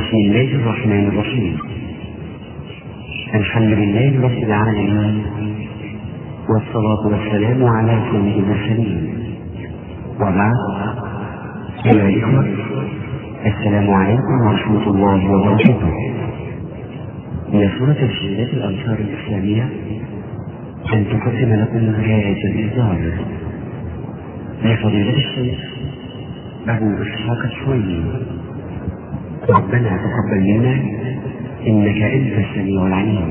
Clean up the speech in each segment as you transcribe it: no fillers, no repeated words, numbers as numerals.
بسم الله الرحمن الرحيم. الحمد لله رب العالمين، والصلاة والسلام على سيد المرسلين، وبعد. أيها الإخوة، السلام عليكم ورحمة الله وبركاته. يسر تسجيلات الأنصار الإسلامية أن تقدم لكم هذا الإصدار لفضيلة الشيخ أبو إسحاق الشويني. ربنا تقبل منا إنك أنت السميع العليم.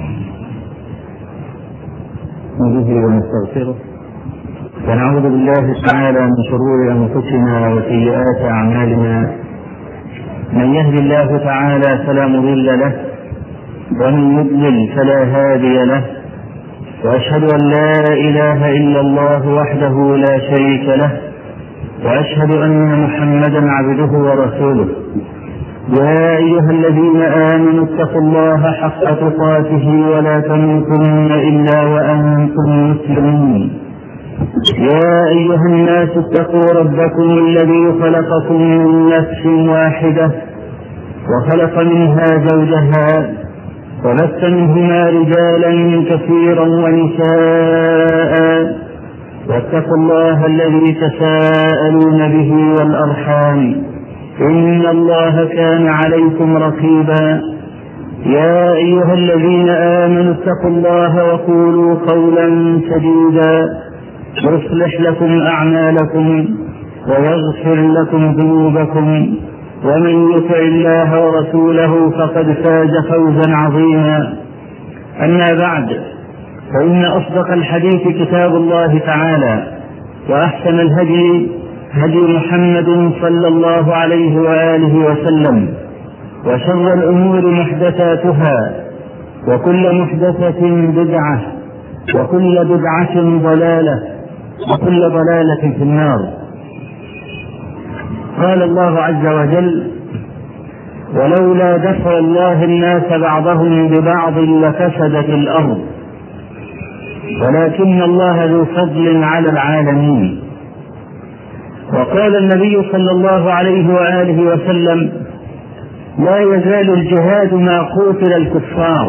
نحمده ونستغفره ونعوذ بالله تعالى من شرور أنفسنا وسيئات أعمالنا. من يهد الله تعالى فلا مضل له، ومن يضلل فلا هادي له، وأشهد أن لا إله إلا الله وحده لا شريك له، وأشهد أن محمدا عبده ورسوله. يا أيها الذين آمنوا اتقوا الله حق تقاته ولا تموتن إلا وأنتم مسلمون. يا أيها الناس اتقوا ربكم الذي خلقكم من نفس واحدة وخلق منها زوجها وبث منهما رجالا كثيرا ونساء، واتقوا الله الذي تساءلون به والأرحام، إن الله كان عليكم رقيبا. يا أيها الذين آمنوا اتقوا الله وقولوا قولا سديدا يصلح لكم أعمالكم ويغفر لكم ذنوبكم، ومن يطع الله ورسوله فقد فاز فوزا عظيما. أما بعد، فإن أصدق الحديث كتاب الله تعالى، وأحسن الهدي هدي محمد صلى الله عليه وآله وسلم، وشر الأمور محدثاتها، وكل محدثة بدعة، وكل بدعة ضلالة، وكل ضلالة في النار. قال الله عز وجل: ولولا دفع الله الناس بعضهم ببعض لفسدت الأرض ولكن الله ذو فضل على العالمين. وقال النبي صلى الله عليه وآله وسلم: لا يزال الجهاد ما قوتل الكفار.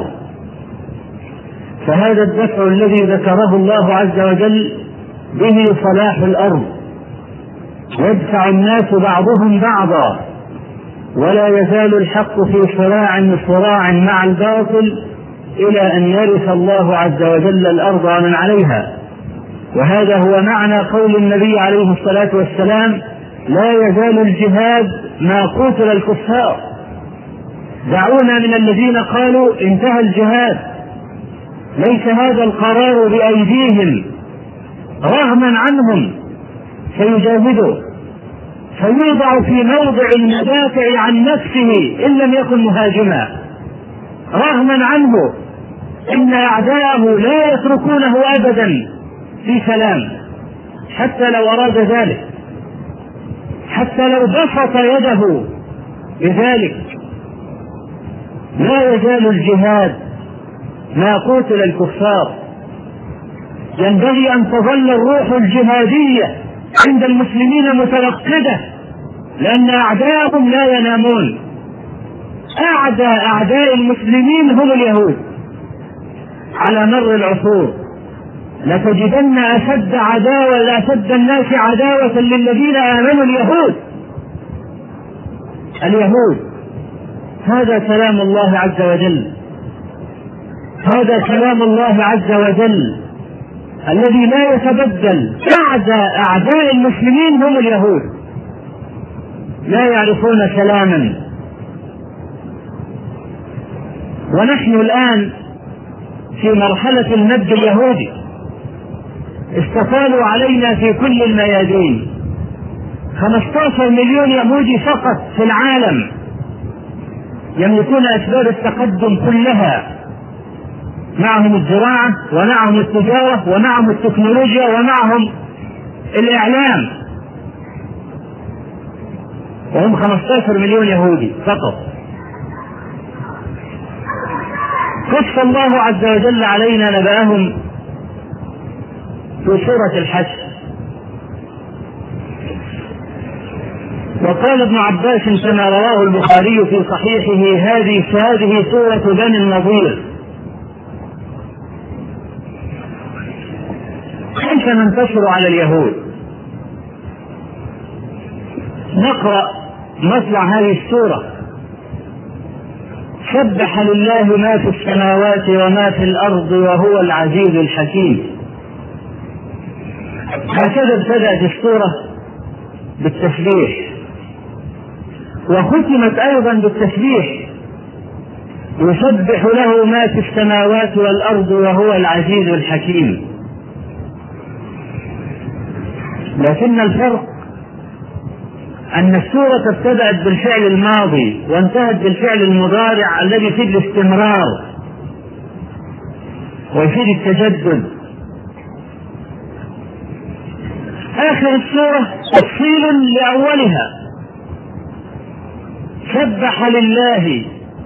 فهذا الدفع الذي ذكره الله عز وجل به صلاح الأرض، يدفع الناس بعضهم بعضا، ولا يزال الحق في صراع مع الباطل إلى أن يرث الله عز وجل الأرض ومن عليها. وهذا هو معنى قول النبي عليه الصلاة والسلام: لا يزال الجهاد ما قتل الكفار. دعونا من الذين قالوا انتهى الجهاد. ليس هذا القرار بأيديهم، رغما عنهم سيجاهدوا، فيوضع في موضع المدافع عن نفسه إن لم يكن مهاجما، رغما عنه إن أعداءه لا يتركونه أبدا في سلام، حتى لو أراد ذلك، حتى لو بسط يده بذلك. لا يزال الجهاد ما قتل الكفار. ينبغي أن تظل الروح الجهادية عند المسلمين متوقدة، لأن أعداءهم لا ينامون. أعداء المسلمين هم اليهود على مر العصور. لتجدن أشد الناس عداوة للذين آمنوا اليهود. هذا كلام الله عز وجل، هذا كلام الله عز وجل الذي لا يتبدل. أعداء المسلمين هم اليهود، لا يعرفون سلاما. ونحن الآن في مرحلة المد اليهودي. استطالوا علينا في كل الميادين. 15 مليون يهودي فقط في العالم يملكون أسباب التقدم كلها. معهم الزراعة، ومعهم التجارة، ومعهم التكنولوجيا، ومعهم الإعلام، وهم 15 مليون يهودي فقط. قص الله عز وجل علينا نبأهم في سورة الحشر: وقال ابن عباس كما رواه البخاري في صحيحه: هذه سورة بني النضير. كيف ننتصر على اليهود؟ نقرأ مطلع هذه السورة: سبح لله ما في السماوات وما في الأرض وهو العزيز الحكيم. هكذا ابتدأت السورة بالتسبيح، وختمت أيضا بالتسبيح: يسبح له ما في السماوات والأرض وهو العزيز الحكيم. لكن الفرق أن السورة ابتدأت بالفعل الماضي وانتهت بالفعل المضارع الذي يفيد الاستمرار ويفيد التجدد. آخر السورة تفصيل لأولها: سبح لله،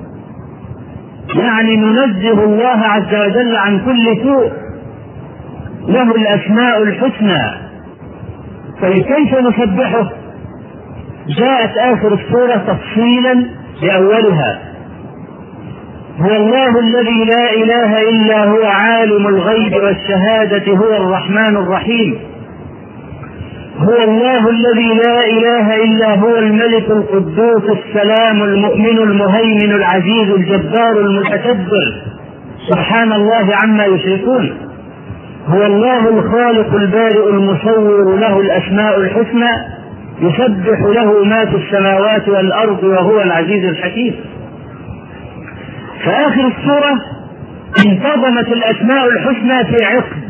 يعني ننزه الله عز وجل عن كل سوء، له الأسماء الحسنى. فكيف نسبحه؟ جاءت آخر السورة تفصيلا لأولها: هو الله الذي لا إله إلا هو عالم الغيب والشهادة هو الرحمن الرحيم. هو الله الذي لا إله إلا هو الملك القدوس السلام المؤمن المهيمن العزيز الجبار المتكبر، سبحان الله عما يشركون. هو الله الخالق البارئ المصور، له الأسماء الحسنى، يسبح له ما في السماوات والأرض وهو العزيز الحكيم. فآخر السورة انتظمت الأسماء الحسنى في عقد،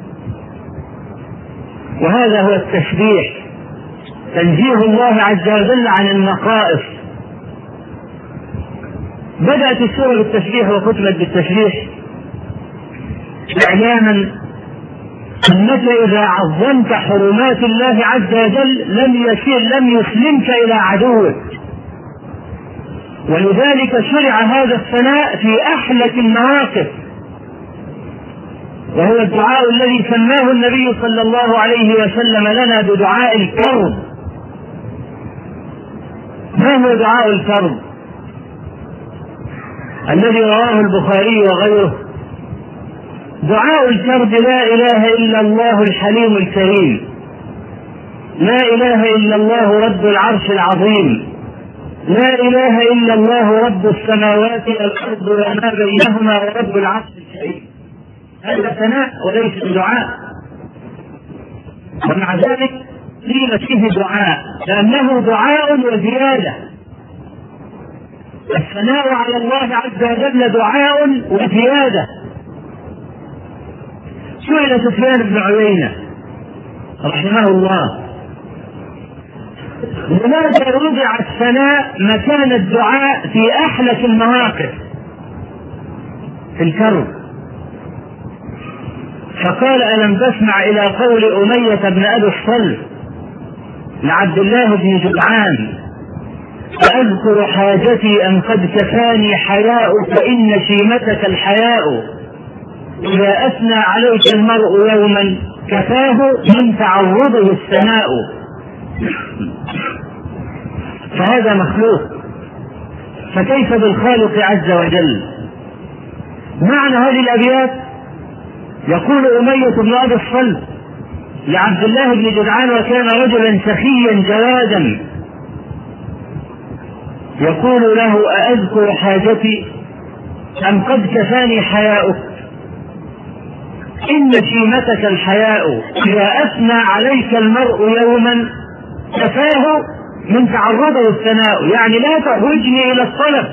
وهذا هو التسبيح، تنزيه الله عز وجل عن النقائص. بدأت السورة بالتسبيح وختمت بالتسبيح إعلاما أنك إذا عظمت حرمات الله عز وجل لم يسلمك إلى عدوك. ولذلك شرع هذا الثناء في أحلك المواقف، وهو الدعاء الذي سماه النبي صلى الله عليه وسلم لنا بدعاء الكرب. ما هو دعاء الكرب الذي رواه البخاري وغيره؟ دعاء الكرب: لا إله إلا الله الحليم الكريم، لا إله إلا الله رب العرش العظيم، لا إله إلا الله رب السماوات والأرض وما بينهما ورب العرش الكريم. هذا ثناء وليس دعاء، ومع ذلك قيل فيه دعاء لأنه دعاء وزيادة. الثناء على الله عز وجل دعاء وزيادة. سئل سفيان بن عيينة رحمه الله: لماذا وضع الثناء مكان الدعاء في أحلك المواقف في الكرب؟ فقال: ألم تسمع إلى قول أمية بن أبي الصلت لعبد الله بن جدعان: أذكر حاجتي أم قد كفاني حياء فإن شيمتك الحياء، إذا أثنى عليك المرء يوما كفاه من تعرضه الثناء. فهذا مخلوق، فكيف بالخالق عز وجل؟ معنى هذه الأبيات: يقول أمية بن أبي الصلت لعبد الله بن جدعان، وكان رجلا سخيا جوادا، يقول له: أأذكر حاجتي أم قد كفاني حياؤك؟ إن شيمتك الحياء، إذا أثنى عليك المرء يوما كفاه من تعرضه الثناء. يعني لا تحوجني إلى الطلب،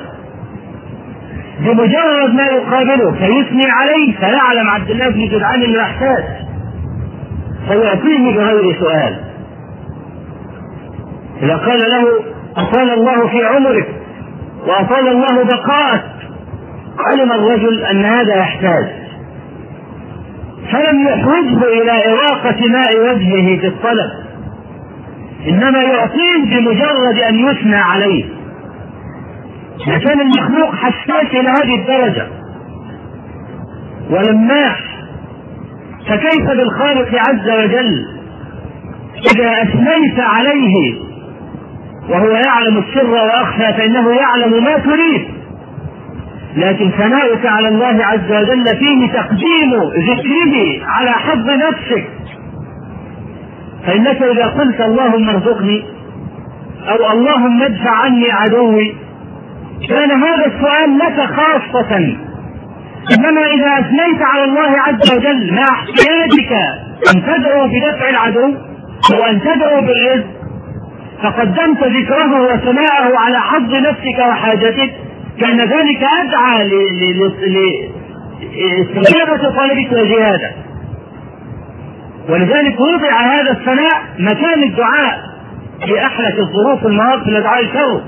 بمجرد ما يقابله فيثني عليه فيعلم عبد الله بن جدعان انه يحتاج فيعطيه بغير سؤال. إذا قال له: أطال الله في عمرك وأطال الله بقاءك، علم الرجل أن هذا يحتاج، فلم يحوجه إلى إراقة ماء وجهه في الطلب، إنما يعطيه بمجرد أن يثنى عليه. لكن المخلوق حساس إلى هذه الدرجة ولماح، فكيف بالخالق عز وجل؟ إذا أثنيت عليه وهو يعلم السر وأخفى فإنه يعلم ما تريد. لكن ثناؤك على الله عز وجل فيه تقديم ذكره على حظ نفسك. فإنك إذا قلت اللهم ارزقني أو اللهم ادفع عني عدوي كان هذا السؤال لك خاصة. إنما إذا أثنيت على الله عز وجل مع احتياجك أن تدعو بدفع العدو أو أن تدعو بالرزق فقدمت ذكره وثناءه على حظ نفسك وحاجتك كان ذلك أدعى لاستجابة طلبك وزيادة. ولذلك وضع هذا الثناء مكان الدعاء في أحلك الظروف المواقف لدعاء الكون.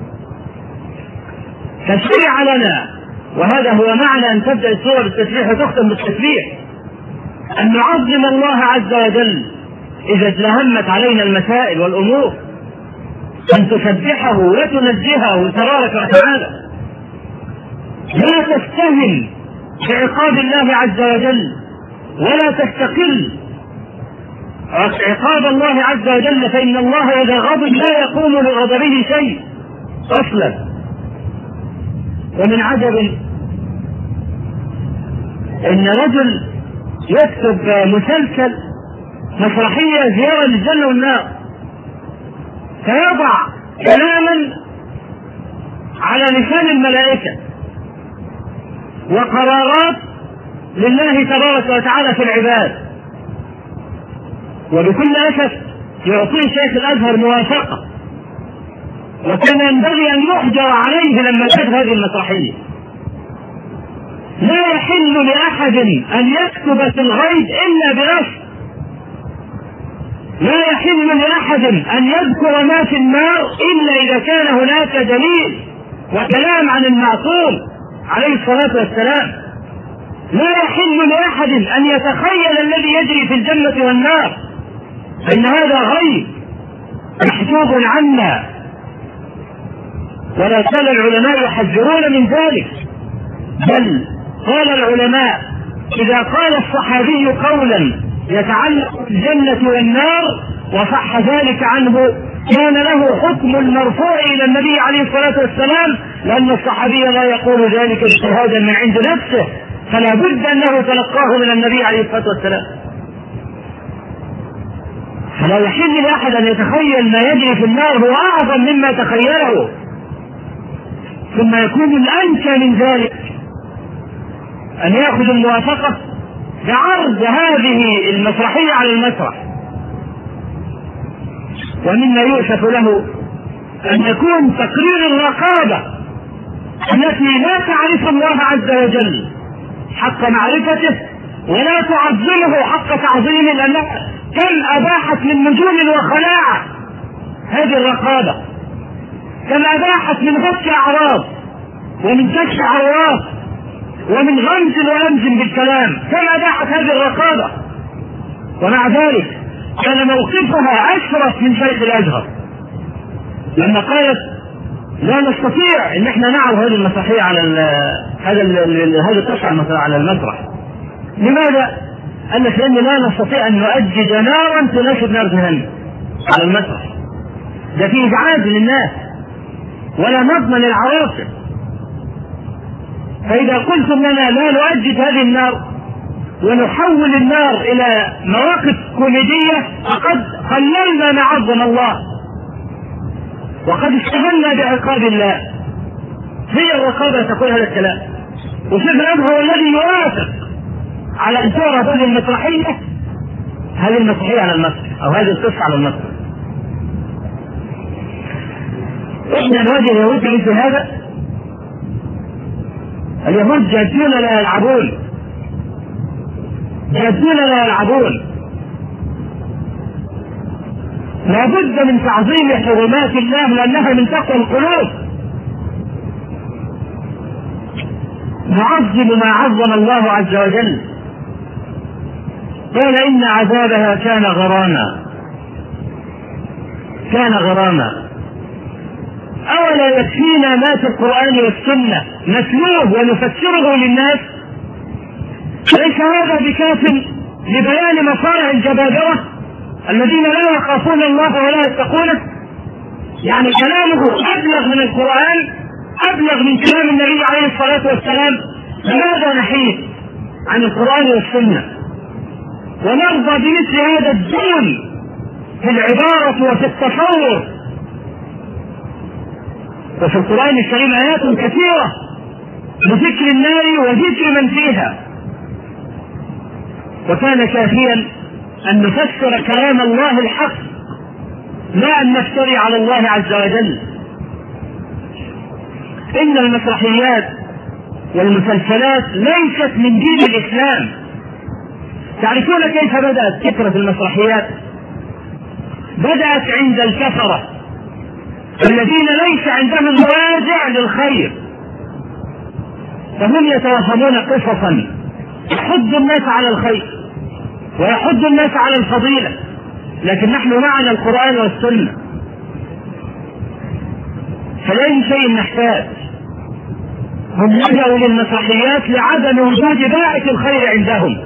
فشرع لنا، وهذا هو معنى أن تبدأ السورة بالتسبيح وتختم بالتسبيح، أن نعظم الله عز وجل إذا ازدهمت علينا المسائل والأمور، أن تسبحه وتنزهه تبارك وتعالى. لا تستهن بعقاب الله عز وجل ولا تستقل عقاب الله عز وجل، فإن الله إذا غضب لا يقوم لغضبه شيء أصلا. ومن عجب ان رجل يكتب مسلسل مسرحية زيارة للجنة والنار فيضع كلاما على لسان الملائكة وقرارات لله تبارك وتعالى في العباد، وبكل أسف يعطيه شيخ الأزهر موافقة، وكان ينبغي أن يحجر عليه لما كتب هذه المسرحية. لا يحل لأحد أن يكتب في الغيب إلا بنص، لا يحل لأحد أن يذكر ما في النار إلا إذا كان هناك دليل وكلام عن المعصوم عليه الصلاة والسلام. لا يحل لأحد أن يتخيل الذي يجري في الجنة والنار، فإن هذا غيب محجوب عنا، ولا زال العلماء يحذرون من ذلك. بل قال العلماء إذا قال الصحابي قولا يتعلق بالجنة والنار وصح ذلك عنه كان له حكم المرفوع إلى النبي عليه الصلاة والسلام، لأن الصحابي لا يقول ذلك اجتهادا من عند نفسه، فلا بد أنه تلقاه من النبي عليه الصلاة والسلام. فلا يحل لأحد أن يتخيل ما يجري في النار هو أعظم مما تخيله. ثم يكون الأنكى من ذلك أن يأخذ الموافقة بعرض هذه المسرحية على المسرح. ومما يؤسف له أن يكون تقرير الرقابة التي لا تعرف الله عز وجل حق معرفته ولا تعظمه حق تعظيمه، لأنها كم أباحت من نجوم وخلاعة هذه الرقابة، كم أباحت من غش أعراض ومن كشف عورات ومن غمز ولمز بالكلام، كم أباحت هذه الرقابة. ومع ذلك كان موقفها أشرف من شيخ الأزهر لما قالت لا نستطيع ان احنا نعرض هذه المسرحية على هذه القصة على المسرح. لماذا؟ قال لك لأن لا نستطيع أن نؤجج نارا تناسب نار جهنم على المسرح، ده في إزعاج للناس ولا نضمن العواقب. فإذا قلتم لنا لا نؤجج هذه النار ونحول النار إلى مواقف كوميدية فقد قللنا ما عظم الله وقد اشتغلنا بعقاب الله. هي الرقابة تقول هذا الكلام، وشيخ الأزهر هو الذي يوافق على أن تعرض هذه المسرحية على المسرح أو هذه القصة على المسرح. إحنا نواجه اليهود مثل هذا. اليهود جادون لا يلعبون، جادون لا يلعبون. لا بد من تعظيم حرمات الله لأنها من تقوى القلوب. نعظم ما عظم الله عز وجل. قال إن عذابها كان غراما. أولا يكفينا ما في القرآن والسنة نتلوه ونفسره للناس؟ ليس هذا بكاف لبيان مصالح الجبابرة الذين لا يخافون الله ولا يتقونه؟ يعني كلامه أبلغ من القرآن، أبلغ من كلام النبي عليه الصلاة والسلام. لماذا نحيد عن القرآن والسنة ونرضى بمثل هذا الدون في العبارة وفي التصور؟ وفي القرآن الكريم آيات كثيرة لذكر النار وذكر من فيها، وكان كافيا أن نفسر كلام الله الحق لا أن نفتري على الله عز وجل. إن المسرحيات والمسلسلات ليست من دين الإسلام. تعرفون كيف بدأت فكرة المسرحيات؟ بدأت عند الكفرة الذين ليس عندهم وازع للخير، فهم يتوهمون قصصا يحض الناس على الخير ويحض الناس على الفضيلة، لكن نحن معنا القرآن والسنة، فلأي شيء نحتاج. هم لجأوا للمسرحيات لعدم وجود باعث الخير عندهم،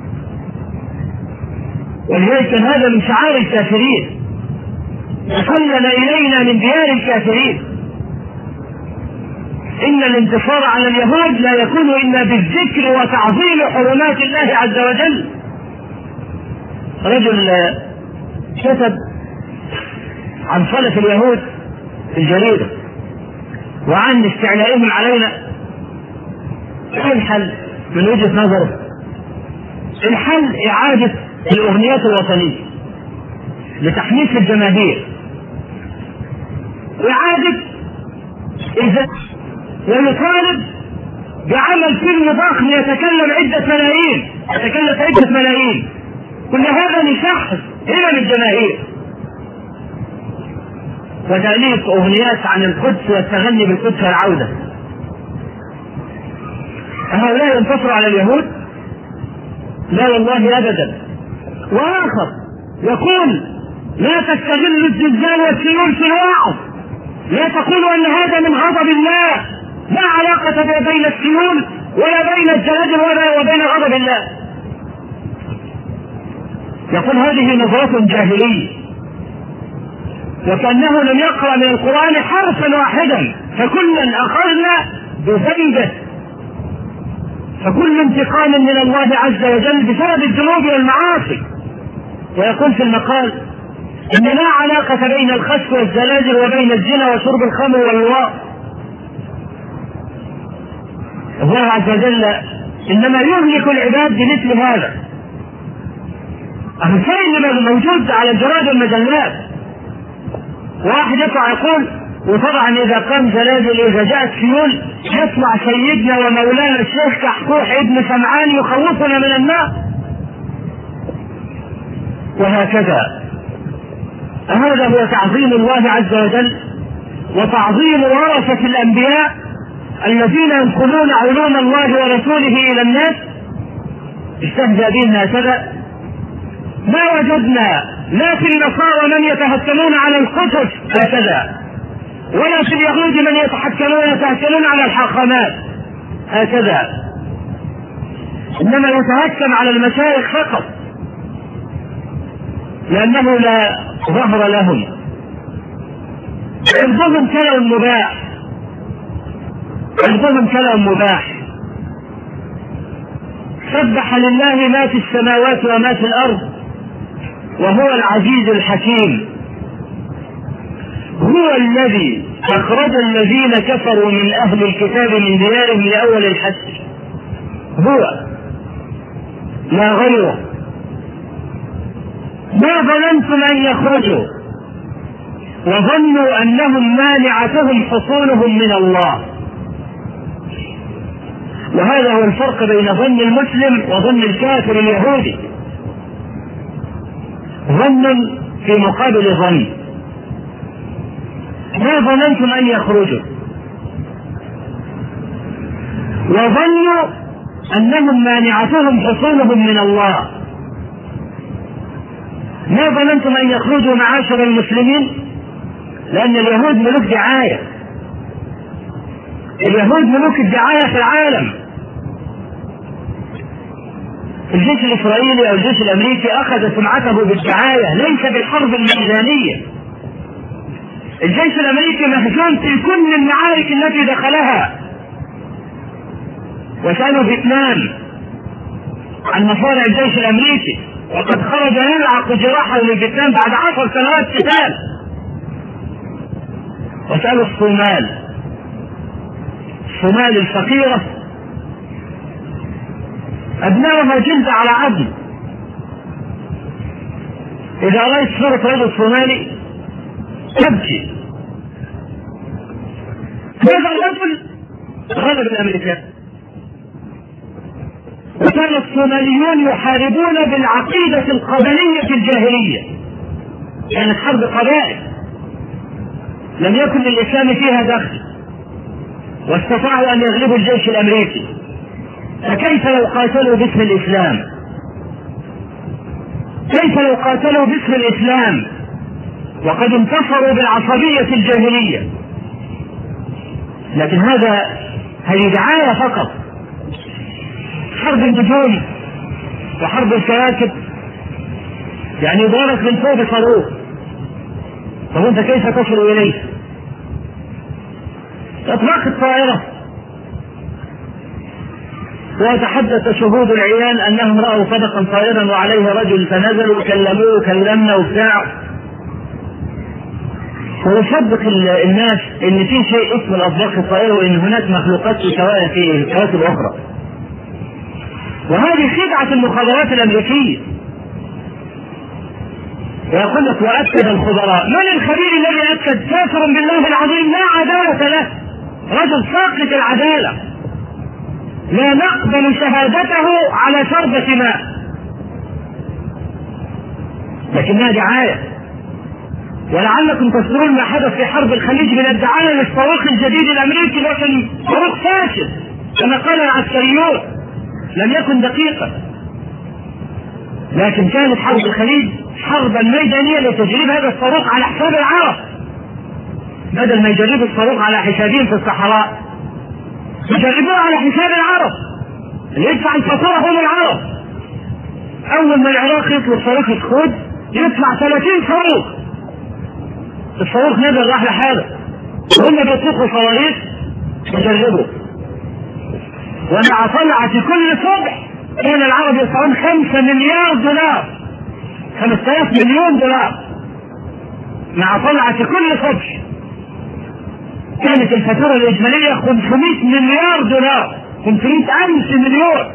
ولذلك هذا من شعار الكافرين، وصلنا إلينا من ديار الكافرين. إن الانتصار على اليهود لا يكون إلا بالذكر وتعظيم حرمات الله عز وجل. رجل كتب عن صلة اليهود في الجريدة وعن استعلائهم علينا. ايه الحل من وجهة نظره؟ الحل إعادة الأغنيات الوطنية لتحميس الجماهير، إعادة إذا ويطالب بعمل فيلم ضخم يتكلم عدة ملايين، يتكلف عدة ملايين، كل هذا لشخص همم الجماهير، وتأليف أغنيات عن القدس والتغني بالقدس والعودة. هؤلاء ينتصروا على اليهود؟ لا والله أبدا. وآخر يقول لا تستغلوا الزلزال والسيول في الوعظ، لا تقولوا أن هذا من غضب الله، لا علاقة بين السيول ولا بين الزلازل ولا وبين غضب الله. يقول هذه نظرة جاهلية، وكأنه لم يقرأ من القرآن حرفا واحدا، فكلا أخذنا بذنبه، فكل انتقام من الله عز وجل بسبب الذنوب والمعاصي. ويقول في المقال إن لا علاقة بين الخسف والزلازل وبين الزنا وشرب الخمر واللواط. الله عز وجل إنما يهلك العباد بمثل هذا. الشيء اللي موجود على الجرائد والمجلات، واحد يطلع يقول وطبعا إذا قام زلازل إذا جاءت سيول يطلع سيدنا ومولانا الشيخ كحكوح ابن سمعان يخوفنا من النار، وهكذا. هذا هو تعظيم الله عز وجل وتعظيم ورثة الأنبياء الذين ينقلون علوم الله ورسوله إلى الناس. استهزأ بهم هكذا. ما وجدنا لا في النصارى من يتهكمون على القصص هكذا، ولا في اليهود من يتهكمون على الحاخامات هكذا، إنما يتهكم على المشايخ فقط لأنه لا ظهر لهم. عندهم كلام مباح، عندهم كلام مباح. سبح لله ما في السماوات وما في الأرض وهو العزيز الحكيم. هو الذي أخرج الذين كفروا من أهل الكتاب من ديارهم لأول الحشر، هو لا غيره. ما ظننتم أن يخرجوا وظنوا أنهم مانعتهم حصولهم من الله. وهذا هو الفرق بين ظن المسلم وظن الكافر اليهودي. ظن في مقابل ظن. ما ظننتم أن يخرجوا وظنوا أنهم مانعتهم حصولهم من الله. ما ظننتم أن يخرجوا معاشر المسلمين، لأن اليهود ملوك دعاية، اليهود ملوك الدعاية في العالم. الجيش الإسرائيلي أو الجيش الأمريكي أخذ سمعته بالدعاية ليس بالحرب الميدانية. الجيش الامريكي مهزوم في كل المعارك التي دخلها. وسألوا فيتنام عن مصارع الجيش الامريكي، وقد خرج يلعق جراحه لفيتنام بعد 10 سنوات قتال. وسألوا الصومال الفقيرة أبنائها جلد على عظم. إذا رأيت صورة رجل صومالي تبكي. هذا الرجل غلب الأمريكان، وكان الصوماليون يحاربون بالعقيدة القبلية الجاهلية، كانت حرب قبائل لم يكن للإسلام فيها دخل، واستطاعوا أن يغلبوا الجيش الأمريكي. فكيف لو قاتلوا باسم الإسلام؟ كيف لو قاتلوا باسم الإسلام وقد انتصروا بالعصبية الجاهلية؟ لكن هذه دعاية فقط. حرب النجوم وحرب الكواكب يعني ضربت من فوق صاروخ، طب انت كيف تصل اليه؟ اطلاق الطائرة، ويتحدث شهود العيان انهم رأوا صدقا طائرا وعليه رجل، فنزلوا وكلموه وكلمنا وبتاع. ويصدق الناس ان في شيء اسمه الاطباق الطائرة، وان هناك مخلوقات في كواكب اخرى. وهذه خدعة المخابرات الامريكية. ويقول لك واكد الخبراء، من الخبير الذي اكد؟ كافر بالله العظيم لا عدالة له، رجل ساقط العدالة، لا نقبل شهادته على شربة ماء. لكنها دعاية. ولعلكم تذكرون ما حدث في حرب الخليج من الدعاية للصاروخ الجديد الامريكي، لكن صاروخ فاشل كما قال العسكريون، لم يكن دقيقا. لكن كانت حرب الخليج حربا ميدانية لتجريب هذا الصاروخ على حساب العرب، بدل ما يجربوا الصاروخ على حسابهم في الصحراء، يجربوه على حساب العرب، اللي يدفع الفاتورة هم العرب. أول ما العراق يطلب صاروخ الخود يدفع 30 صاروخ. الصاروخ نزل راح لحاله، هم بيطلقوا صواريخ يجربوا. ومع طلعة كل صبح كان العرب يدفعون 5 مليار دولار، 5000 مليون دولار مع طلعة كل صبح. كانت الفاتورة الإجمالية 500 مليار دولار، 500,000 مليون.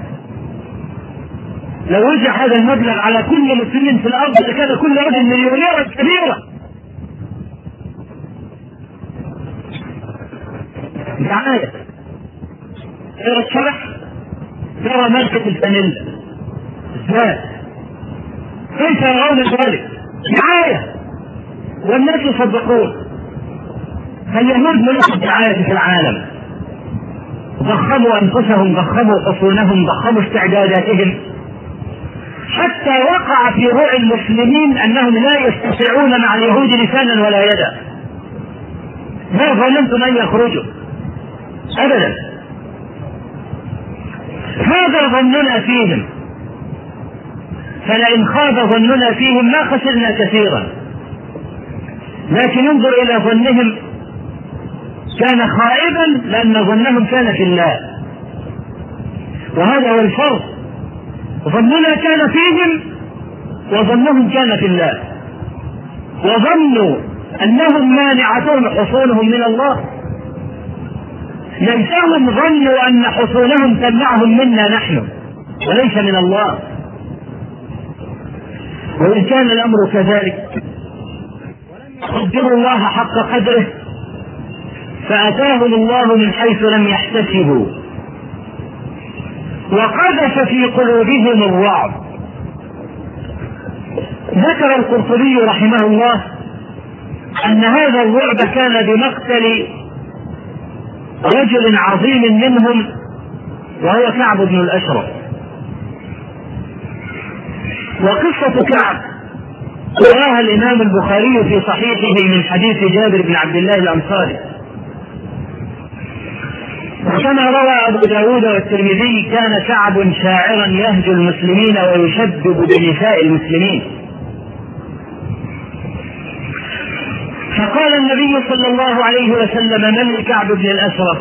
لو وزع هذا المبلغ على كل مسلم في الأرض لكان كل رجل مليونيرا كبيرة. دعاية. ترى الشرح، ترى ماركة الفانيلا، ازاي؟ كيف يرون ذلك؟ دعاية، والناس يصدقون. فاليهود ملك الدعاية في العالم، ضخموا أنفسهم، ضخموا حصونهم، ضخموا استعداداتهم، حتى وقع في روع المسلمين أنهم لا يستطيعون مع اليهود لسانا ولا يدا. ما ظننتم أن يخرجوا أبدا. هذا ظننا فيهم، فلئن خاب ظننا فيهم ما خسرنا كثيرا. لكن انظر إلى ظنهم، كان خائبا لأن ظنهم كان في الله، وهذا هو الفرق. ظننا كان فيهم وظنهم كان في الله، وظنوا أنهم مانعتهم حصونهم من الله، ليسهم ظنوا أن حصونهم تمنعهم منا نحن وليس من الله. وإن كان الأمر كذلك ولم يقدروا الله حق قدره فأتاهم الله من حيث لم يحتسبوا، وقذف في قلوبهم الرعب. ذكر القرطبي رحمه الله أن هذا الرعب كان بمقتل رجل عظيم منهم وهو كعب بن الأشرف. وقصة كعب رواها الإمام البخاري في صحيحه من حديث جابر بن عبد الله الأنصاري، وكما روى أبو داود والترمذي كان كعب شاعرا يهجو المسلمين ويشبب بنساء المسلمين. فقال فقال النبي صلى الله عليه وسلم: من لكعب بن الأشرف؟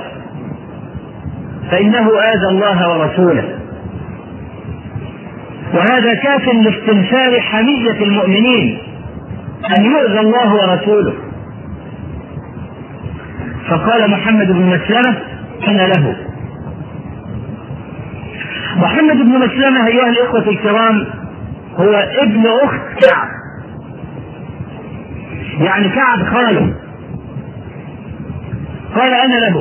فإنه آذى الله ورسوله. وهذا كاف لاستنفار حمية المؤمنين أن يؤذى الله ورسوله. فقال محمد بن مسلمة: أنا له. محمد بن مسلمة أيها الإخوة الكرام هو ابن أخت كعب، يعني كعب خاله. قال: أنا له.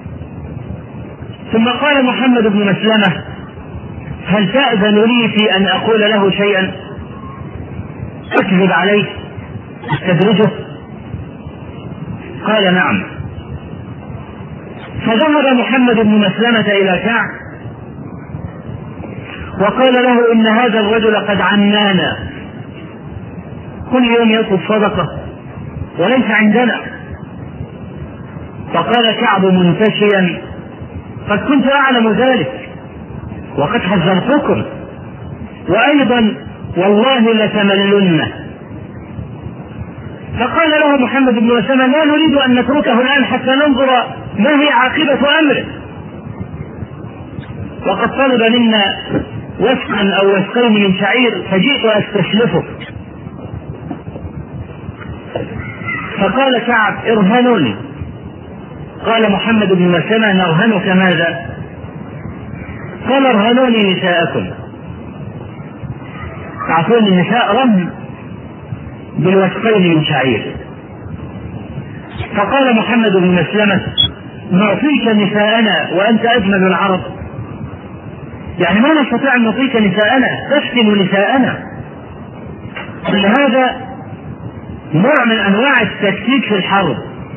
ثم قال محمد بن مسلمة: هل تأذن لي في أن أقول له شيئا أكذب عليه أستدرجه؟ قال: نعم. فذهب محمد بن مسلمة إلى كعب وقال له: إن هذا الرجل قد عنانا، كل يوم يطلب صدقة وليس عندنا. فقال كعب منتشيا: قد كنت أعلم ذلك وقد حذرتكم، وأيضا والله لتملن. فقال له محمد بن مسلمة: لا نريد أن نتركه الآن حتى ننظر ما هي عاقبة أمره، وقد طلب منا وسقا أو وسقين من شعير فجئت أستشلفه. فقال كعب: ارهنوني. قال محمد بن مسلمة: نرهنك ماذا؟ قال: ارهنوني نساءكم. تعرفون النساء رهن بالوسقين من شعير. فقال محمد بن مسلمة: نعطيك نساءنا وأنت أجمل العرب؟ يعني ما نستطيع أن نعطيك نساءنا، تفتن نساءنا. هذا نوع من أنواع التكتيك في الحرب.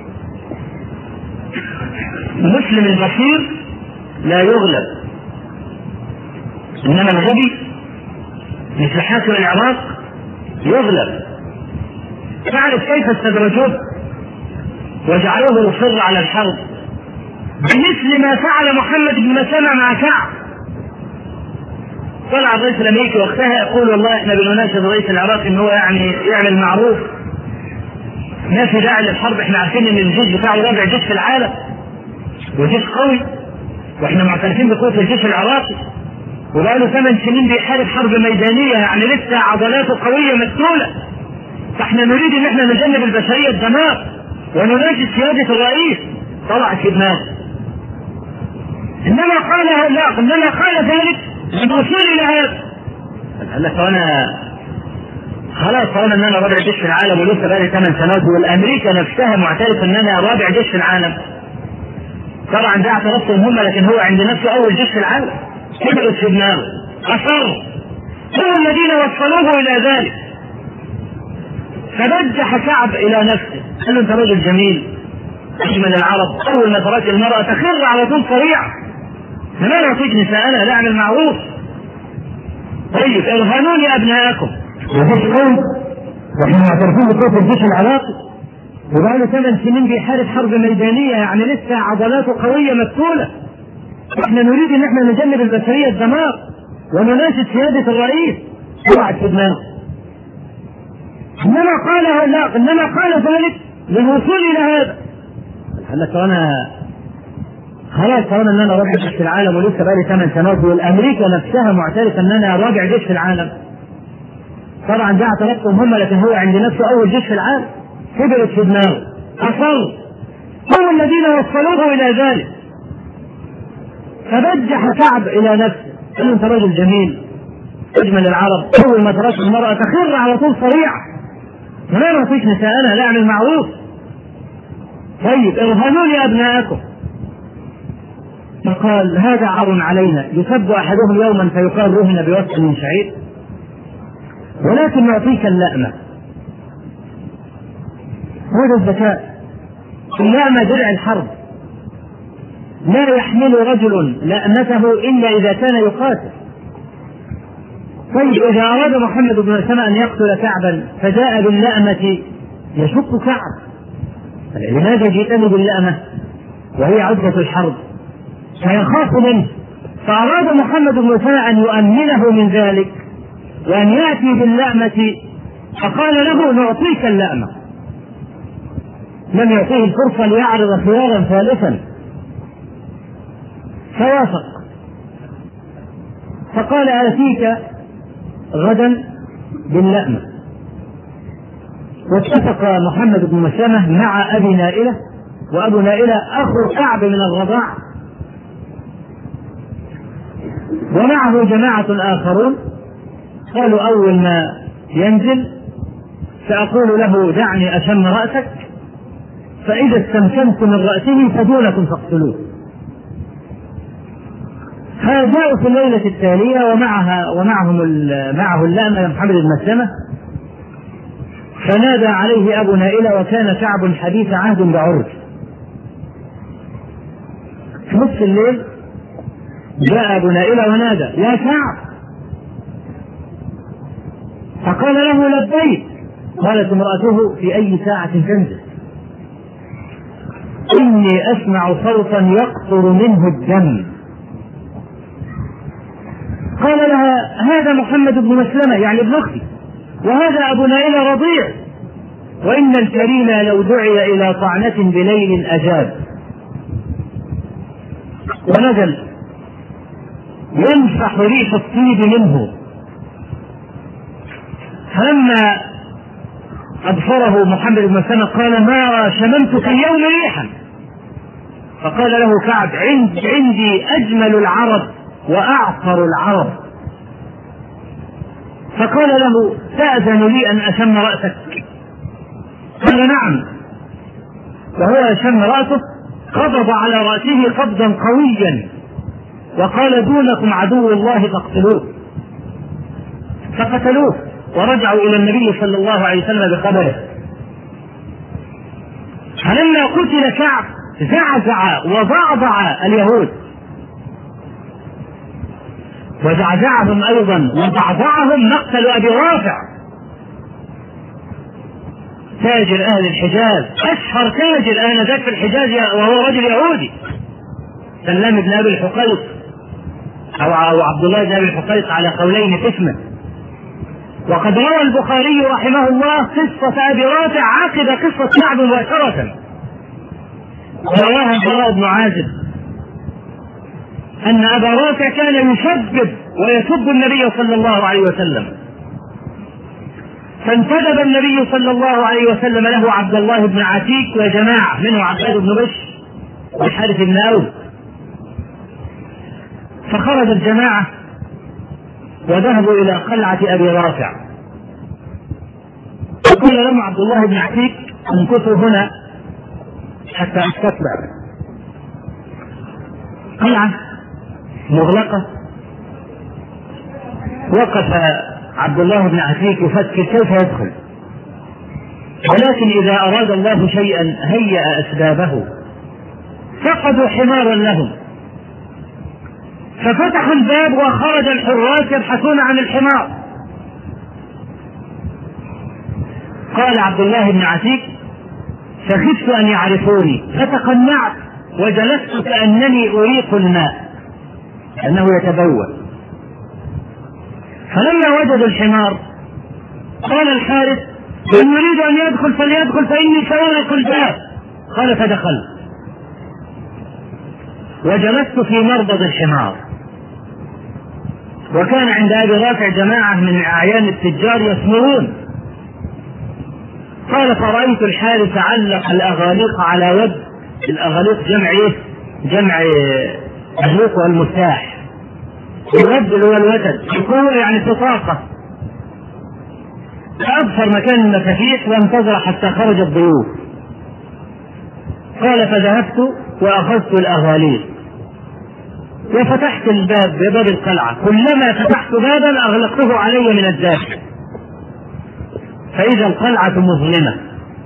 المسلم البصير لا يغلب، إنما الغبي مثل حاكم العراق يغلب. تعرف كيف استدرجوه وجعلوه يصر على الحرب بمثل ما فعل محمد بن مسلمة مع كعب. طلع الرئيس الامريكي وقتها يقول: والله احنا بنناشد رئيس العراق ان هو يعني يعمل معروف، ما في داعي للحرب، احنا عارفين ان الجيش بتاعه رابع جيش في العالم وجيش قوي، واحنا معترفين بقوة الجيش العراقي، وبقاله 8 سنين بيحارب حرب ميدانية، يعني لسه عضلاته قوية مقتولة، فاحنا نريد ان احنا نجنب البشرية الدمار ونناشد سيادة الرئيس. طلعت في دماغه. انما قال ذلك للوصول الى هذا. قال لك: وانا خلاص طالما ان انا رابع جيش في العالم ولسه بقالي 8 سنوات والامريكا نفسها معترفه ان انا رابع جيش في العالم، طبعا ده اعترفتهم هم، لكن هو عند نفسه اول جيش في العالم. كبرت في دماغه، اصر. هم الذين وصلوه الى ذلك. فبجح كعب الى نفسه، قال له: انت رجل جميل اجمل العرب، اول ما ترك المرأة تخر على طول صريعة، ما نعطيك نساءنا، لا اعمل معروف. طيب ارهنوني ابناءكم. وجيش قوي واحنا معترفين بقوة الجيش العراقي، وبقاله 8 سنين بيحارب حرب ميدانية، يعني لسه عضلاته قوية مقتولة، احنا نريد ان احنا نجنب البشرية الدمار ونناشد سيادة الرئيس. طلعت في دماغه. انما قال ذلك للوصول الى هذا. قال لك: انا خلاص طالما ان انا رابع جيش في العالم ولسه بقالي 8 سنوات والامريكا نفسها معترفه ان انا رابع جيش في العالم، طبعا ده اعترفتهم هم، لكن هو عند نفسه اول جيش في العالم. كبرت في دماغه، اصر. هم الذين وصلوه الى ذلك. فبجح كعب الى نفسه، قال له: انت رجل جميل اجمل العرب، اول ما ترك المرأة تخر على طول صريعة، ما نعطيك نساءنا، لا اعمل معروف. طيب ارهنوني ابناءكم. فقال: هذا عار علينا، يسب احدهم يوما فيقال رهن بوسق من شعير، ولكن نعطيك اللأمة. هذا الذكاء. اللأمة درع الحرب، لا يحمل رجل لأمته إلا إذا كان يقاتل. طيب إذا أراد محمد بن مسلمة أن يقتل كعبا فجاء باللأمة يشق كعب، لماذا جئتني باللأمة وهي عدة الحرب؟ فيخاف منه. فأراد محمد بن مسلمة أن يؤمنه من ذلك وأن يأتي باللأمة، فقال له: نعطيك اللأمة. لم يعطيه الفرصة ليعرض خيارا ثالثا، فوافق. فقال آتيك غدا باللأمة. واتفق محمد بن مسلمة مع أبي نائلة، وأبو نائلة أخو كعب من الرضاع، ومعه جماعة آخرون. قالوا أول ما ينزل سأقول له دعني أشم رأسك، فإذا استمكنت من رأسه فدونكم فاقتلوه. فجاءوا في الليلة التالية معه اللأمة محمد بن مسلمة، فنادى عليه أبو نائلة، وكان كعب حديث عهد بعرج. في نصف الليل جاء أبو نائلة ونادى: يا كعب. فقال له: لبيك. قالت امرأته: في أي ساعة تنزل؟ إني أسمع صوتا يقطر منه الدم. قال لها: هذا محمد بن مسلمة يعني ابن أختي، وهذا أبو نائلة رضيع، وإن الكريم لو دعي إلى طعنة بليل أجاب. ونزل ينفح ريح الطيب منه، فلما أبصره محمد بن مسلمة قال: ما شممت في اليوم ريحا. فقال له كعب: عندي أجمل العرب وأعطر العرب. فقال له: تأذن لي أن أشم رأسك؟ قال: نعم. وهو يشم رأسه قبض على رأسه قبضا قويا وقال: دونكم عدو الله فاقتلوه. فقتلوه ورجعوا إلى النبي صلى الله عليه وسلم بخبره. فلما قتل كعب زعزع وضعضع اليهود، وزعزعهم أيضا وضعضعهم مقتل أبي رافع تاجر أهل الحجاز، أشهر تاجر آنذاك في الحجاز وهو رجل يهودي، سلام بن أبي الحقيق أو عبد الله بن أبي الحقيق على قولين في اسمه. وقد روى البخاري رحمه الله قصة أبي رافع عقب قصة كعب مباشرة، ورواها البراء بن عازب أن أبا رافع كان يشبب ويسب النبي صلى الله عليه وسلم، فانتدب النبي صلى الله عليه وسلم له عبد الله بن عتيك وجماعة منه عباد بن بشر والحارث بن أوس. فخرج الجماعة وذهبوا إلى قلعة أبي رافع، فقال لهم عبد الله بن عتيك: امكثوا هنا حتى استطلع. قلعة مغلقة، وقف عبد الله بن عتيك يفكر كيف يدخل، ولكن إذا أراد الله شيئا هيأ أسبابه. فقدوا حمارا لهم ففتحوا الباب وخرج الحراس يبحثون عن الحمار. قال عبد الله بن عتيك: فخفت أن يعرفوني فتقنعت وجلست كأنني أريق الماء أنه يتبول. فلما وجدوا الحمار قال الحارث: من يريد أن يدخل فليدخل فإني سأغلق الباب. قال: فدخل وجلست في مربض الحمار. وكان عند أبي رافع جماعة من أعيان التجار يسمرون. قال: فرأيت الحارث علق الأغاليق على يد، الأغاليق جمع الغلوق والمفتاح، الرد اللي هو الوتد، القوة يعني الطاقة. فأبصر مكان المفاتيح وانتظر حتى خرج الضيوف. قال: فذهبت وأخذت الأغاليق وفتحت الباب بباب القلعة، كلما فتحت بابا أغلقته علي من الداخل، فإذا القلعة مظلمة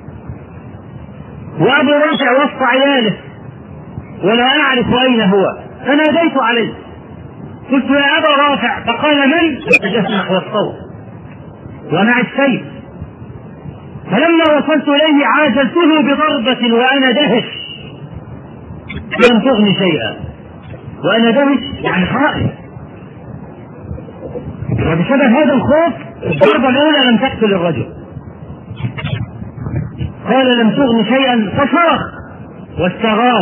وأبو رافع وسط عياله ولا أعرف أين هو، فناديت عليه قلت: يا أبا رافع. فقال: من؟ اتجهت نحو الصوت ومع السيف، فلما وصلت إليه عاجلته بضربة وأنا دهش لم تغني شيئا، وأنا دهش يعني خائف. وبسبب هذا الخوف الضربة الأولى لم تقتل الرجل. قال لم تغن شيئا فصرخ واستغاث.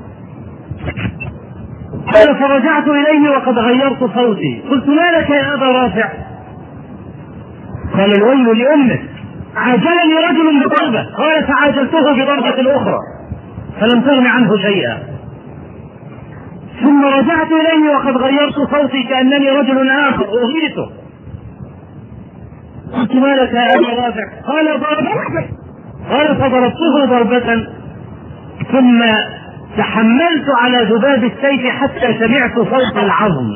قال فرجعت إليه وقد غيرت صوتي، قلت ما لك يا أبا رافع؟ قال الويل لأمك، عاجلني رجل بضربة، قال فعاجلته بضربة أخرى فلم تغن عنه شيئا. ثم رجعت إليه وقد غيرت صوتي كأنني رجل آخر أغيثه، قلت ما لك يا أبا رافع؟ قال ضربته، قال فضربته ضربة ثم تحملت على ذباب السيف حتى سمعت صوت العظم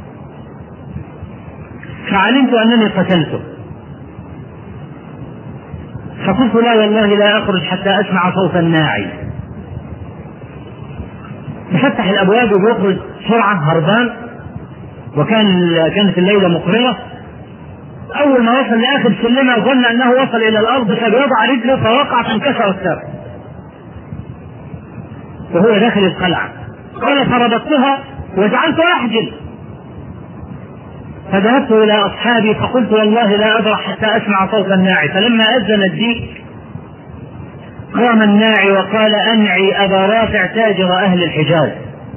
فعلمت أنني قتلته، فقلت لا والله لا أخرج حتى أسمع صوت الناعي. يفتح الأبواب ويخرج سرعة هربان، كانت الليلة مقررة. أول ما وصل لآخر سلمة ظن أنه وصل إلى الأرض فبيضع رجله فوقع فانكسر الساق وهو داخل القلعة. قال فربطتها وجعلت أحجل، فذهبت إلى أصحابي فقلت والله لا أبرح حتى أسمع صوت الناعي. فلما أذن الديك قام الناعي وقال أنعي أبا رافع تاجر أهل الحجاز.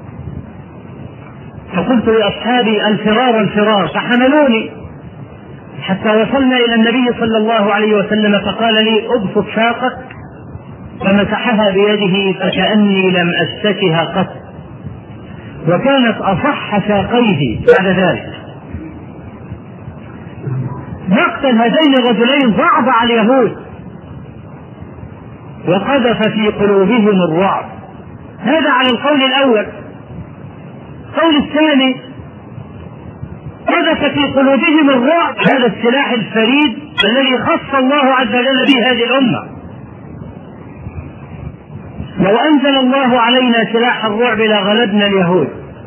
فقلت لأصحابي الفرار الفرار، فحملوني حتى وصلنا إلى النبي صلى الله عليه وسلم فقال لي ابسط ساقك، فمسحها بيده فكأني لم أشتكها قط، وكانت أصح ساقيه بعد ذلك. مقتل هذين الرجلين ضعضع اليهود وقذف في قلوبهم الرعب. هذا على القول الأول. القول الثاني قذف في قلوبهم الرعب، هذا السلاح الفريد الذي خص الله عز وجل به هذه الأمة. لو أنزل الله علينا سلاح الرعب لغلبنا اليهود.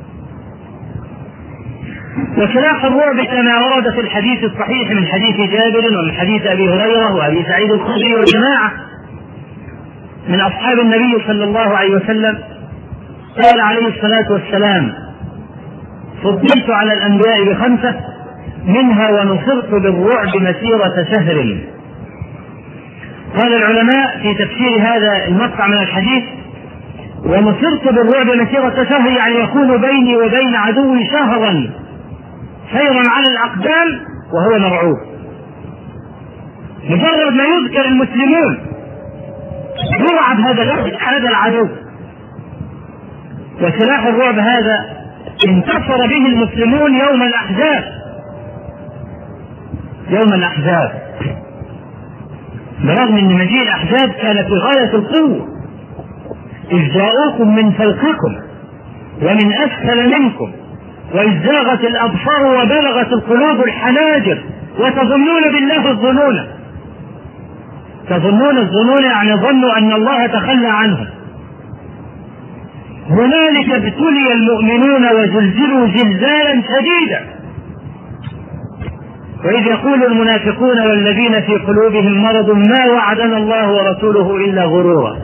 وسلاح الرعب كما ورد في الحديث الصحيح من حديث جابر ومن حديث أبي هريرة وأبي سعيد الخدري وجماعة من أصحاب النبي صلى الله عليه وسلم قال عليه الصلاة والسلام فضلت على الأنبياء ب5 منها ونصرت بالرعب مسيرة شهر. قال العلماء في تفسير هذا المقطع من الحديث ونصرت بالرعب مسيرة شهر يعني يكون بيني وبين عدوي شهرا سيرا على الأقدام وهو مرعوب. مجرد ما يذكر المسلمون يرعب هذا العدو. وسلاح الرعب هذا انتصر به المسلمون يوم الأحزاب برغم ان مجيء الأحزاب كان في غاية القوة، إذ جاءوكم من فوقكم ومن أسفل منكم وإذ زاغت الأبصار وبلغت القلوب الحناجر وتظنون بالله الظنون يعني ظنوا أن الله تخلى عنهم. هنالك ابتلي المؤمنون وزلزلوا زلزالا شديدا. وإذ يقول المنافقون والذين في قلوبهم مرض ما وعدنا الله ورسوله إلا غرورا.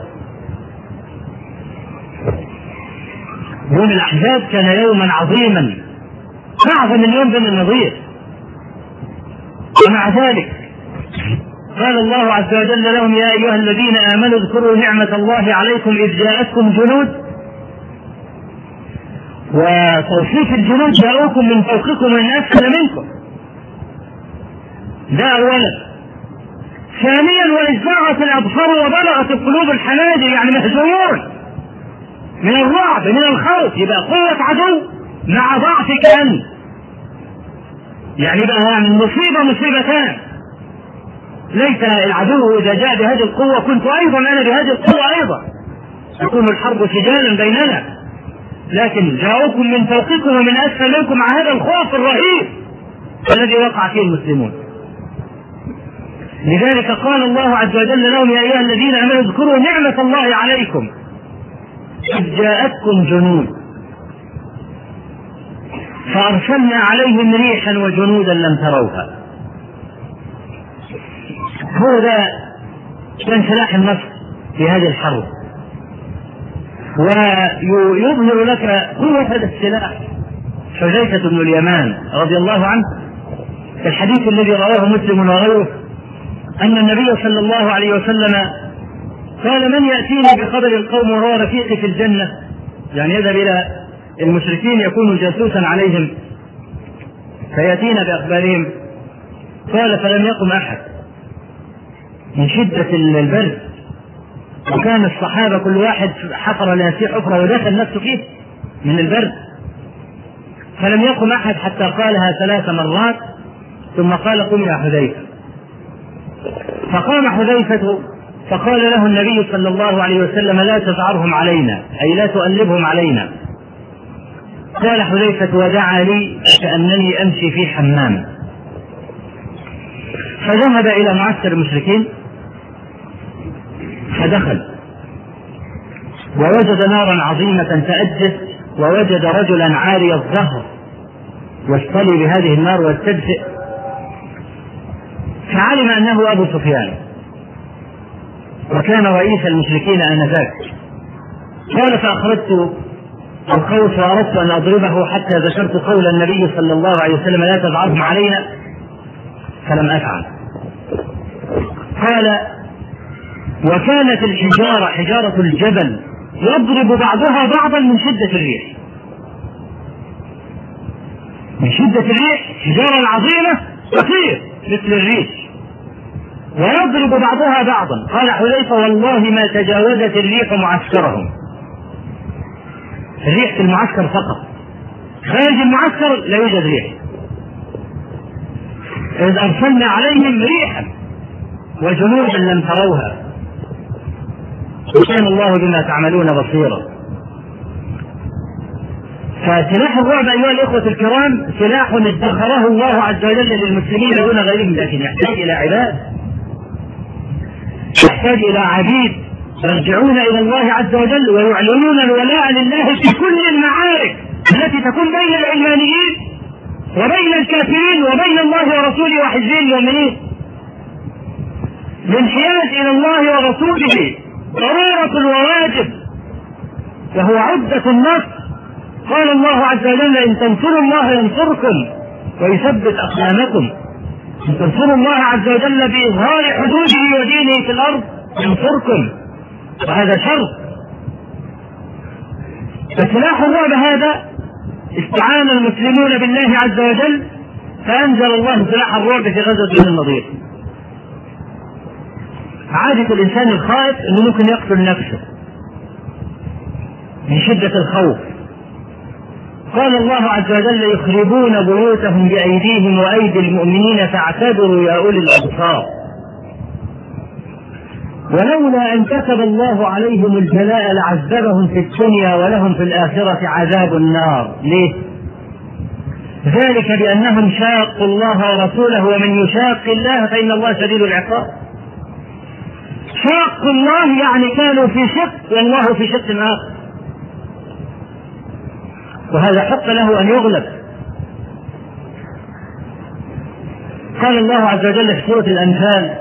يوم الأحزاب كان يوما عظيما أعظم من يوم بني النضير. ومع ذلك قال الله عز وجل لهم يا أيها الذين آمنوا اذكروا نعمة الله عليكم إذ جاءتكم جنود. وتوصيف الجنود جاءوكم من فوقكم ومن أسفل منكم، ده أولا. ثانيا وإذ زاغت الأبصار وبلغت القلوب الحناجر يعني مهزومون من الرعب من الخوف. يبقى قوة عدو مع ضعفك أنت، يعني بقى مصيبتان. ليس العدو إذا جاء بهذه القوة كنت أيضا أنا بهذه القوة أيضا تكون الحرب سجالا بيننا، لكن جاءوكم من فوقكم ومن أسفل منكم مع هذا الخوف الرهيب الذي وقع فيه المسلمون. لذلك قال الله عز وجل لهم يا أيها الذين آمنوا اذكروا نعمة الله عليكم إذ جاءتكم جنود فأرسلنا عليهم ريحا وجنودا لم تروها. هذا كان سلاح النصر في هذه الحرب. ويظهر لك قوة هذا السلاح حذيفة بن اليمان رضي الله عنه في الحديث الذي رواه مسلم وغيره أن النبي صلى الله عليه وسلم قال: من يأتيني بخبر القوم وهو رفيقي في الجنة؟ يعني يذهب إلى المشركين يكون جاسوسا عليهم فيأتينا بأخبارهم. قال: فلم يقم أحد من شدة البرد، وكان الصحابة كل واحد حفر لنفسه حفرة ودخل نفسه فيه من البرد، فلم يقم أحد حتى قالها 3 مرات، ثم قال: قم يا حذيفة. فقام حذيفة فقال له النبي صلى الله عليه وسلم: لا تزعرهم علينا، أي لا تؤلبهم علينا. قال حذيفة: ودعا لي كأنني أمشي في حمام. فذهب إلى معسكر المشركين فدخل ووجد نارا عظيمة تأجج، ووجد رجلا عاري الظهر يصطلي بهذه النار ويستدفئ، فعلم أنه أبو سفيان وكان رئيس المشركين آنذاك. قال: فأخرجت القوس وأردت أن أضربه حتى ذكرت قول النبي صلى الله عليه وسلم: لا تزعرهم علينا، فلم أفعل. قال: وكانت الحجارة حجارة الجبل يضرب بعضها بعضا من شدة الريح، من شدة الريح حجارة عظيمة تطير مثل الريح ويضرب بعضها بعضا. قال حذيفة: والله ما تجاوزت الريح معسكرهم. الريح في المعسكر فقط، خارج المعسكر لا يوجد ريح. إذ أرسلنا عليهم ريحا وجنودا لم تروها وكان الله بما تعملون بصيرا. فسلاح الرعب أيها الإخوة الكرام سلاح ادخره الله عز وجل للمسلمين دون غيرهم، لكن يحتاج إلى عباد، يحتاج إلى عبيد يرجعون إلى الله عز وجل ويعلنون الولاء لله في كل المعارك التي تكون بين العلمانيين وبين الكافرين وبين الله ورسوله وحزبه المؤمنين. الانحياز إلى الله ورسوله ضرورة وواجب، وهو عدة النصر. قال الله عز وجل: إن تنصروا الله ينصركم ويثبت أقدامكم. إن تنصروا الله عز وجل بإظهار حدوده ودينه في الأرض ينصركم، وهذا شرط. فسلاح الرعب هذا استعان المسلمون بالله عز وجل، فأنزل الله سلاح الرعب في غزوة بني النضير. عادة الإنسان الخائف أنه ممكن يقتل نفسه من شدة الخوف. قال الله عز وجل: يخربون بيوتهم بأيديهم وأيدي المؤمنين فاعتبروا يا أولي الأبصار. ولولا أن كتب الله عليهم الجلاء لعذبهم في الدنيا ولهم في الآخرة عذاب النار. ليه؟ ذلك بأنهم شاقوا الله ورسوله، ومن يشاق الله فإن الله شديد العقاب. شاقوا الله يعني كانوا في شق والله في شق آخر، وهذا حق له أن يغلب. قال الله عز وجل في سورة الأنفال: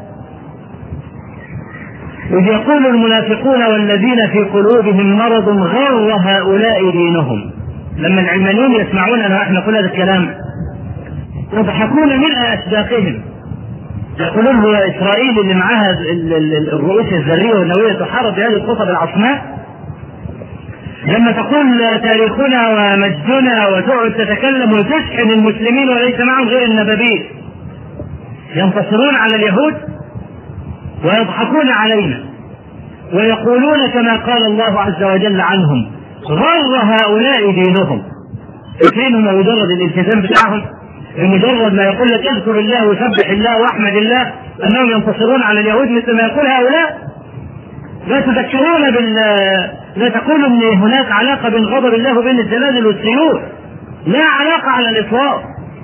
إذ يقول المنافقون والذين في قلوبهم مرض غر هؤلاء دينهم. لما العلمانيون يسمعون أن احنا نقول هذا الكلام يضحكون من أشداقهم، يقولون: هو إسرائيل اللي معها الرؤوس الذرية والنووية تحارب بهذه القصب العصماء؟ لما تقول تاريخنا ومجدنا وتقعد تتكلم وتشحن المسلمين وليس معهم غير النبابيل، ينتصرون على اليهود ويضحكون علينا ويقولون كما قال الله عز وجل عنهم: غر هؤلاء دينهم. فكرينهم مجرد الالتزام بتاعهم، بمجرد ما يقول لك اذكر الله وسبح الله واحمد الله انهم ينتصرون على اليهود مثل ما يقول هؤلاء. لا تذكرون لا تقولوا ان هناك علاقه بين غضب الله وبين الزلازل والسيول، لا علاقه على الاطلاق.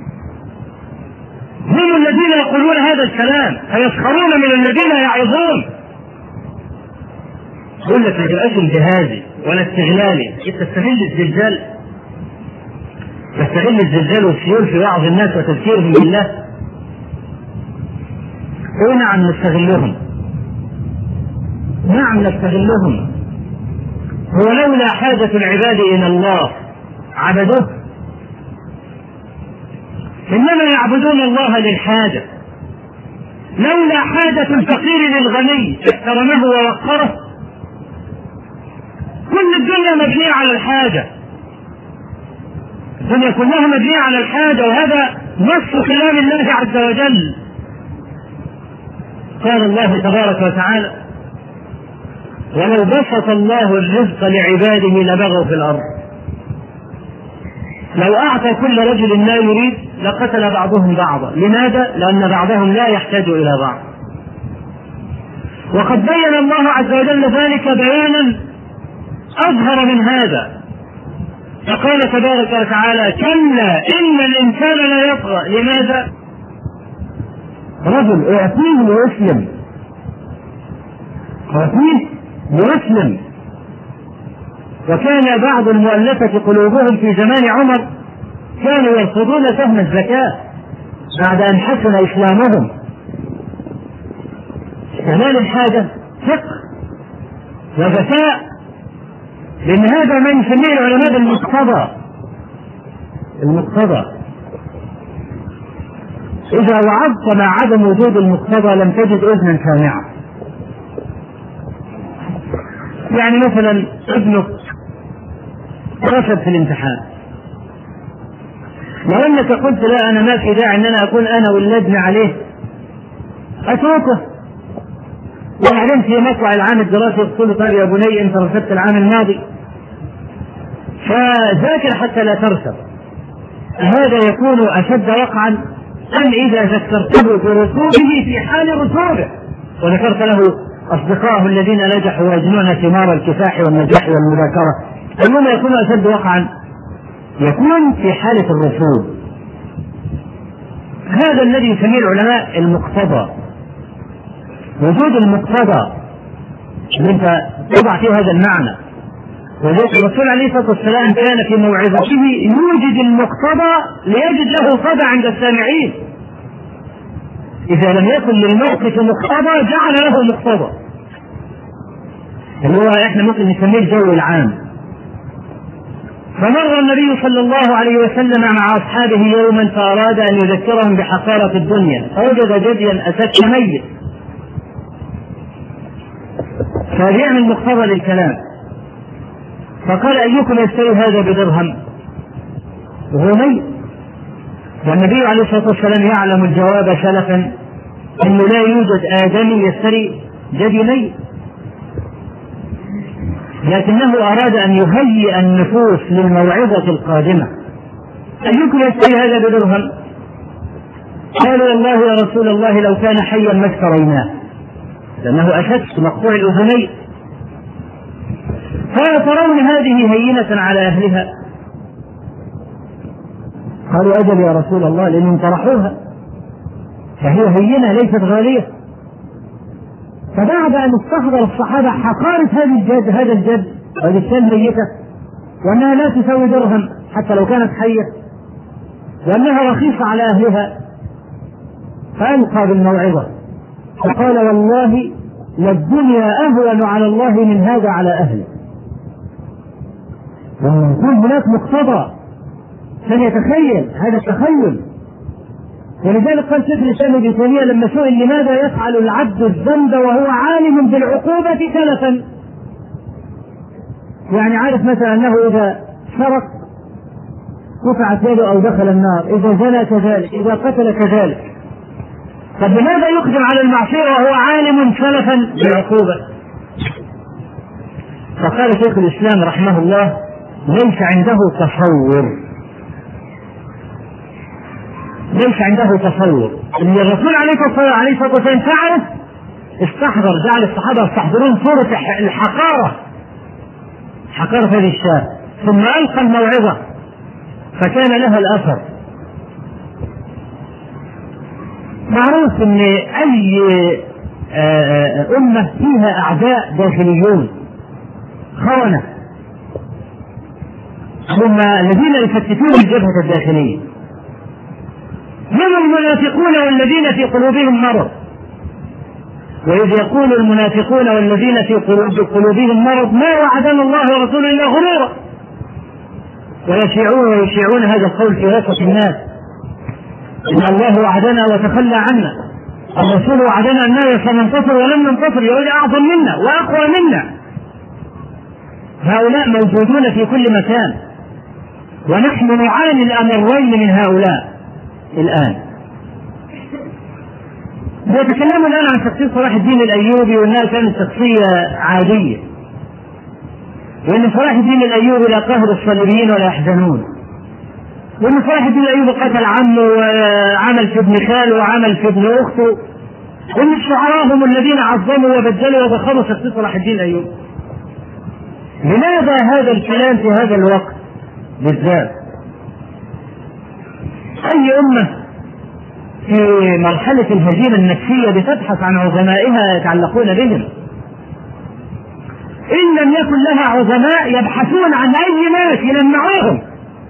هم الذين يقولون هذا الكلام فيسخرون من الذين يعظون. يقول لك ما تبقاش انتهازي ولا استغلالي، تستغل الزلزال، تستغل الزلزال والسيول في وعظ الناس وتذكيرهم بالله. نعم نستغلهم، نعم نستغلهم. هو لولا حاجة العباد إلى الله عبدوه، إنما يعبدون الله للحاجة. لولا حاجة الفقير للغني احترمه ووقره. كل الدنيا مبنية على الحاجة، الدنيا كلها مبنية على الحاجة، وهذا نص كلام الله عز وجل. قال الله تبارك وتعالى: ولو بسط الله الرزق لعباده لبغوا في الأرض. لو أعطى كل رجل ما يريد لقتل بعضهم بعضا. لماذا؟ لأن بعضهم لا يحتاج إلى بعض. وقد بين الله عز وجل ذلك بيانا أظهر من هذا، فقال تبارك وتعالى: كلا إن الإنسان لا يطغى. لماذا؟ رجل يأتيه ليسلم، يأتيه ليسلم، وكان بعض المؤلفة قلوبهم في زمان عمر كانوا يرفضون فهم الزكاة بعد أن حسن إسلامهم. كمال الحاجة فقه وذكاء، لأن هذا ما يسميه العلماء بالمقتضى. المقتضى إذا وعظت مع عدم وجود المقتضى لم تجد أذنا سامعة. يعني مثلا ابنك رفض في الامتحان، لو انك قلت لا انا ما في داعي ان انا اكون انا واللجنة عليه، اتركه، وبعدين في مطلع العام الدراسي يقول له: طيب يا بني انت رفضت العام الماضي فذاكر حتى لا ترسب. هذا يكون اشد وقعا ام اذا ذكرته برسوبه في حال رسوبه وذكرت له اصدقائه الذين نجحوا ويجنون ثمار الكفاح والنجاح والمذاكرة. أيما يكون أشد وقعا؟ يكون في حالة الرسوب. هذا الذي يسميه العلماء المقتضى. وجود المقتضى أنت تضع فيه هذا المعنى. والرسول عليه الصلاة والسلام كان في موعظته يوجد المقتضى ليجد له صدى عند السامعين. إذا لم يكن للموقف مقتضى جعل له مقتضى، اللي هو احنا ممكن نسميه الجو العام. فمر النبي صلى الله عليه وسلم مع أصحابه يوما فأراد أن يذكرهم بحقارة الدنيا، فوجد جديا أسد ميت، فبيعمل مقتضى للكلام، فقال: أيكم يشتري هذا بدرهم وهو ميت؟ والنبي عليه الصلاة والسلام يعلم الجواب سلفا أنه لا يوجد آدمي يشتري جدي ميت، لكنه أراد أن يهيئ النفوس للموعظة القادمة. أيكم يشتري هذا بدرهم؟ قالوا: والله يا رسول الله لو كان حيا ما اشتريناه، لأنه أشد مقطوع الأذنين. قال: ترون هذه هينة على أهلها؟ قالوا: أجل يا رسول الله، لأنهم طرحوها فهي هينة ليست غالية. فبعد أن استحضر الصحابة حقارة هذا الجد هذه الشاة ميتة، وأنها لا تساوي درهم حتى لو كانت حية، وأنها رخيصة على أهلها، فألقى بالموعظة فقال: والله للدنيا أهون على الله من هذا على أهله. ويكون هناك مقتضى فليتخيل هذا التخيل. ولذلك قال شيخ الإسلام ابن تيمية لما سئل لماذا يفعل العبد الذنب وهو عالم بالعقوبة سلفا، يعني عارف مثلا أنه إذا سرق قطعت يده أو دخل النار، إذا زنى كذلك، إذا قتل كذلك، طب لماذا يقدم على المعصية وهو عالم سلفا بالعقوبة؟ فقال شيخ الإسلام رحمه الله: ليس عنده تصور، ليس عنده تصور ان الرسول عليه الصلاه والسلام فعله، استحضر، جعل الصحابه يستحضرون صوره الحقاره، حقاره هذه الشاة، ثم القى الموعظه فكان لها الاثر. معروف ان اي امه فيها اعداء داخليون خونه، هم الذين يفتتون الجبهه الداخليه، هم المنافقون والذين في قلوبهم مرض. وإذ يقول المنافقون والذين في قلوبهم مرض ما وعدنا الله ورسوله إلا غرورا، ويشيعون هذا القول في وسط الناس، إن الله وعدنا وتخلى عنا، الرسول وعدنا أننا سننتصر ولم ننتصر، يقول أعظم منا وأقوى منا. هؤلاء موجودون في كل مكان، ونحن نعاني الأمرين من هؤلاء الآن. يتكلموا الآن عن شخصية صلاح الدين الأيوبي وأنها كانت شخصية عادية، وأن صلاح الدين الأيوبي لا قهر الصليبيين ولا يحزنون، وأن صلاح الدين الأيوبي قتل عمه وعمل في ابن خاله وعمل في ابن أخته، وأن الشعراء هم الذين عظموا وبدلوا وضخموا شخصية صلاح الدين الأيوبي. لماذا هذا الكلام في هذا الوقت بالذات؟ أي أمة في مرحلة الهزيمة النفسية بتبحث عن عظمائها يتعلقون بهم. إن لم يكن لها عظماء يبحثون عن أي ناس يلمعوهم.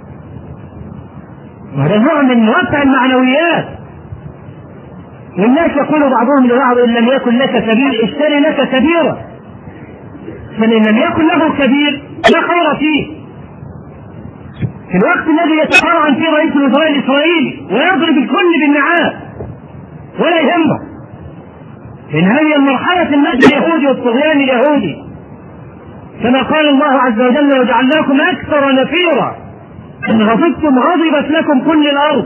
وهذا نوع من رفع المعنويات. والناس يقول بعضهم لبعض إن لم يكن لك كبير اشتري لك كبيرا، فإن لم يكن له كبير لا خير فيه. في الوقت الذي يتقارن فيه رئيس الوزراء الإسرائيلي ويضرب الكل بالنعال ولا يهمه، إن هذه المرحلة المجد اليهودي والطغيان اليهودي، كما قال الله عز وجل وجعلناكم أكثر نفيرا إن غضبتم غضبت لكم كل الأرض.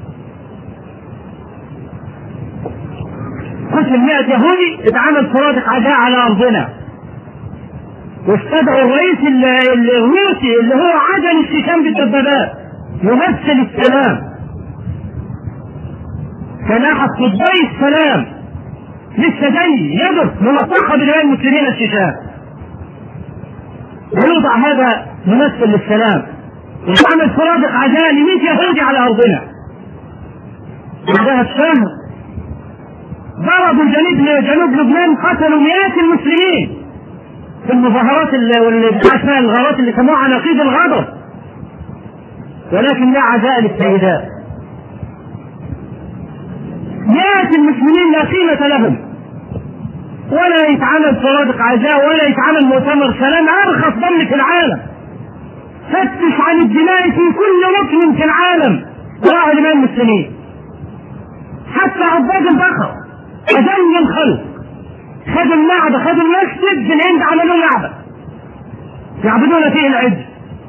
قتل 100 يهودي اتعمل صوادق عداء على أرضنا، واستدعوا الرئيس الروسي اللي هو عدل الشيشان بالدبابات يمثل السلام، كان أحد قطبي السلام لسه جاي يدرس ملطخة بين المسلمين الشيشان، ويوضع هذا ممثل للسلام ويعمل صوادق عداء ل100 يهودي على أرضنا. بعدها الشام ضربوا جنوب لبنان، قتلوا مئات المسلمين في المظاهرات الغارات اللي سموها عناقيد الغضب، ولكن لا عزاء للسيدات. مئات المسلمين لا قيمة لهم، ولا يتعمل صوادق عزاء ولا يتعمل مؤتمر سلام. أرخص دم في العالم، فتش عن الدماء في كل ركن في العالم وراء دماء المسلمين، حتى عباد البقر أذل الخلق خدوا المعبد، خدوا المسجد في الهند عملوا معبد يعبدون فيه العجل.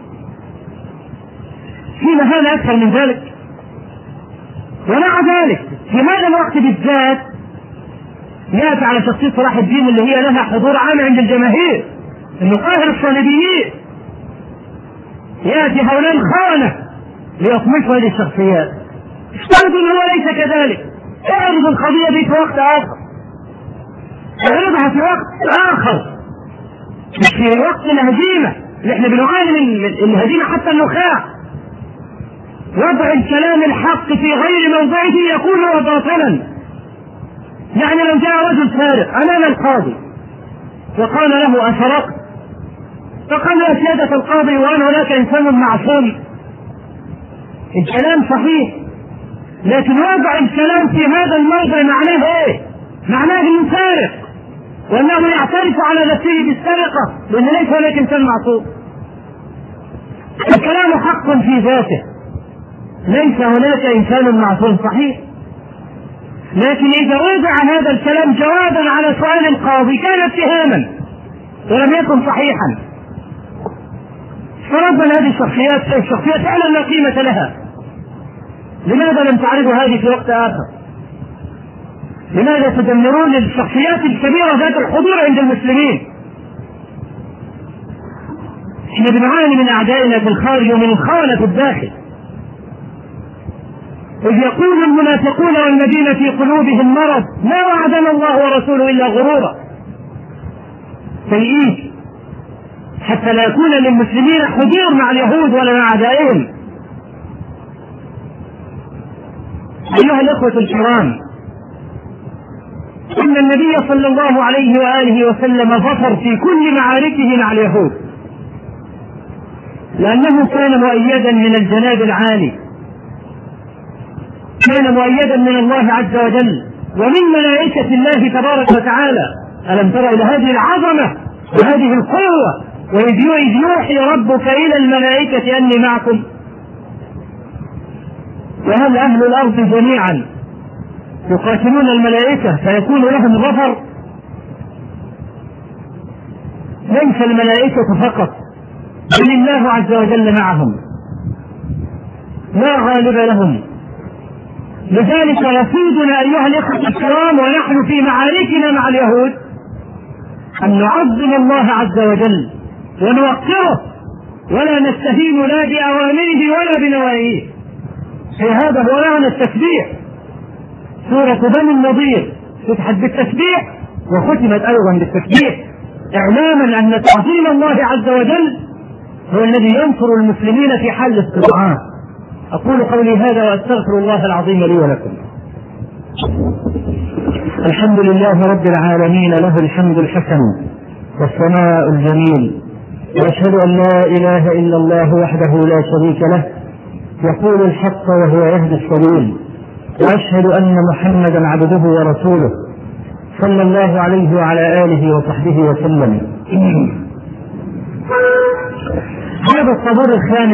في مهانة أكثر من ذلك؟ ومع ذلك في هذا الوقت بالذات يأتي على شخصية صلاح الدين اللي هي لها حضور عام عند الجماهير انه قاهر الصليبيين، يأتي هؤلاء الخونة ليطمسوا هذه الشخصيات. افترضوا انه هو ليس كذلك، اعرض القضية دي في وقت آخر، اعرضها في وقت آخر، مش في وقت الهزيمة اللي احنا بنعاني من الهزيمة حتى النخاع. وضع الكلام الحق في غير موضعه يكون باطلا. يعني لو جاء رجل سارق أمام القاضي وقال له أسرقت، فقال يا سيادة القاضي وأنا هناك إنسان معصوم، الكلام صحيح، لكن وضع الكلام في هذا الموضع معناه ايه؟ معناه انه سارق وانه يعترف على نفسه بالسرقة لان ليس هناك انسان معصوم. الكلام حق في ذاته، ليس هناك انسان معصوم صحيح، لكن اذا وضع هذا الكلام جوابا على سؤال القاضي كان اتهاما ولم يكن صحيحا. فربنا هذه الشخصيات فعلا لا قيمة لها. لماذا لم تعرضوا هذه في وقت آخر؟ لماذا تدمرون الشخصيات الكبيرة ذات الحضور عند المسلمين؟ احنا بنعاني من أعدائنا في الخارج ومن الخونة في الداخل. إذ يقول المنافقون والذين في قلوبهم مرض ما وعدنا الله ورسوله إلا غرورا. سيئين حتى لا يكون للمسلمين حضور مع اليهود ولا مع أعدائهم. أيها الأخوة الكرام، إن النبي صلى الله عليه وآله وسلم ظفر في كل معاركه مع اليهود، لأنه كان مؤيدا من الجناب العالي، كان مؤيدا من الله عز وجل ومن ملائكة الله تبارك وتعالى. ألم تر إلى هذه العظمة وهذه القوة؟ وإذ يوحي ربك إلى الملائكة أني معكم. وهل أهل الأرض جميعا يقاتلون الملائكة فيكون لهم ظفر؟ ليس الملائكة فقط، بل الله عز وجل معهم لا غالب لهم. لذلك يسودنا أيها الإخوة الكرام ونحن في معاركنا مع اليهود أن نعظم الله عز وجل ونوقره ولا نستهين لا بأوامره ولا بنواهيه. في هذا هو معنى التسبيح. سورة بني النضير فتحت بالتسبيح وختمت أيضا بالتسبيح، إعلاما أن تعظيم الله عز وجل هو الذي ينصر المسلمين في حال الاستضعاف. أقول قولي هذا وأستغفر الله العظيم لي ولكم. الحمد لله رب العالمين، له الحمد الحسن والثناء الجميل، وأشهد أن لا إله إلا الله وحده لا شريك له يقول الحق وهو يهدي السبيل، وأشهد أن محمدا عبده ورسوله صلى الله عليه وعلى آله وصحبه وسلم. هذا الطابور الخامس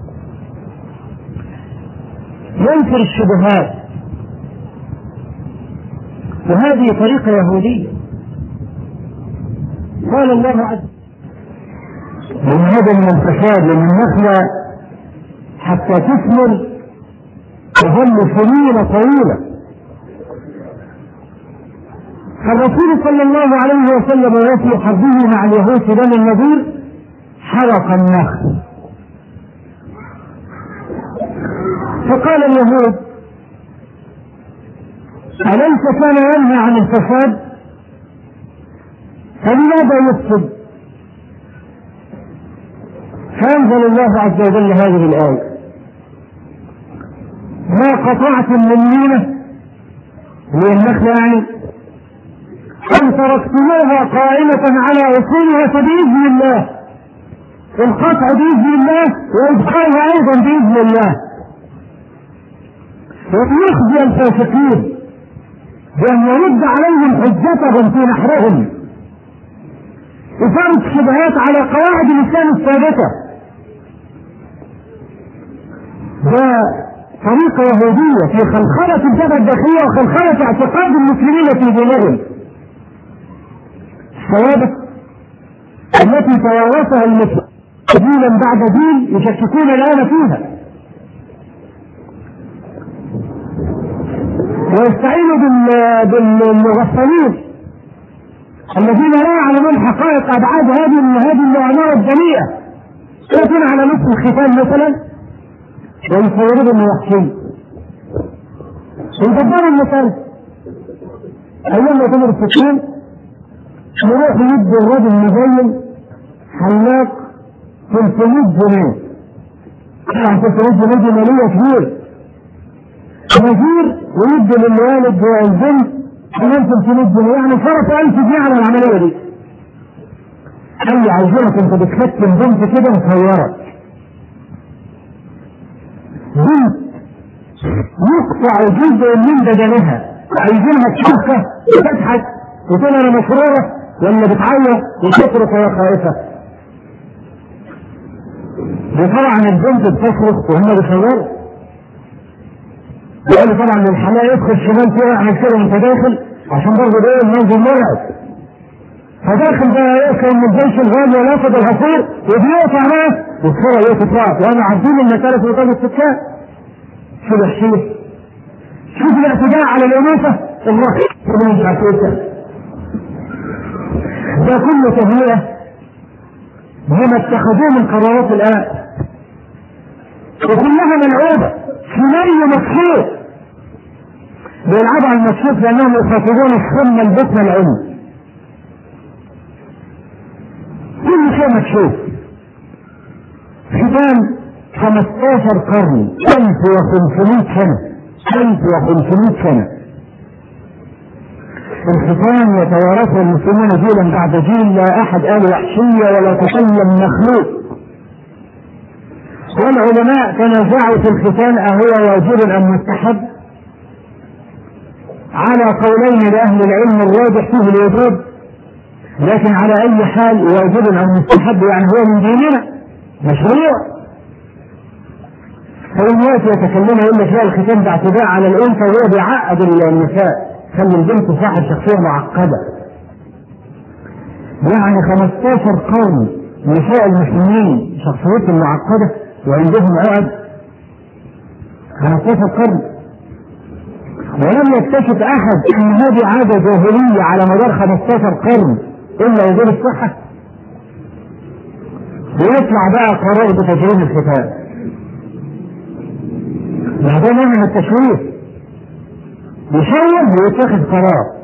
ينفر الشبهات، وهذه طريقة يهودية. قال الله عز وجل: من هذا من الفساد من النخلة حتى تثمر تظل سنين طويلة. فالرسول صلى الله عليه وسلم وفي حربه مع اليهود في بني النضير حرق النخل، فقال اليهود: أليس كان ينهى عن الفساد؟ فلماذا يفسد؟ فأنزل الله عز وجل هذه الآية: ما قطعتم من لينة، هي النخلة يعني، أن تركتموها قائمة على أصولها فبإذن الله، القطع بإذن الله وإبقائها أيضا بإذن الله. ويخزي الفاسقين بأن يرد عليهم حجتهم في نحرهم، إثارة الشبهات على قواعد الإسلام الثابتة. ده طريقة يهودية في خلخلة الجبهة الداخلية وخلخلة اعتقاد المسلمين في دينهم الثوابت التي توارثها المسلمين جيلا بعد جيل يشككون الآن فيها، ويستعينوا بالمغفلين الذين لا يعلمون حقائق أبعاد هذه الأعمار الدنيئة، يأتون على مثل الختان مثلا ويصورون الموحشين. ويدبروا المثال أيام ما تمر السكين يروح يدي الرجل مزين حلاق 300 جنيه، طبعا 300 جنيه دي مالية كبير، مزير ويدي للوالد والبنت كمان 300 جنيه، يعني صرف 1000 جنيه على العملية دي. قال لي عايزينك انت بتختم بنت كده مصورة، بنت يقطع جزء من بدنها، عايزينها تشوفها وتضحك وتقول انا مسرورة ولا بتعيط وتصرخ وهي خائفة. وطبعا البنت بتصرخ وهم بيصوروا، يعني طبعا الحلاق يدخل شمال كده يعمل كده وانت داخل عشان برضه ده المنظر مرعب. فداخل بقى يقف من الجيش الغالي وياخد العصير وبيقطع ناس والصورة ايه تطلع وانا عارفين المسألة في مقام الستات. شو الحشيش؟ شوف الاعتداء على الانوثة الرخص مش عارفين ده كله تهيئة هم اتخذوه من قرارات الآن وكلها ملعوبة سيناريو مكشوف بيلعبوا على المكشوف لأنهم يخاطبون السنة البطن العلم. كل شيء مكشوف. ختان 15 قرن 1500 سنة 1500 سنة الختان يتوارثه المسلمون جيلا بعد جيل، لا أحد قال وحشية ولا تكلم مخلوق. والعلماء تنازعوا في الختان أهو واجب أم مستحب؟ على قولين لأهل العلم الراجح فيه الوجوب، لكن على أي حال واجب أم مستحب يعني هو من ديننا مشروع. فالناس يتكلمون يقول لك لا الختان ده اعتداء على الانثى، وهو بيعقد النساء، خلي البنت صاحب شخصيه معقده. يعني 15 قرن نساء المسلمين شخصيتهم معقده وعندهم عقد. 15 قرن ولم يكتشف احد ان هذه عاده جاهليه على مدار 15 قرن الا وجود الصحه. ويطلع بقى قرار بتجريم الختان. ده نوع من التشويه، يشوه ويتخذ قرار.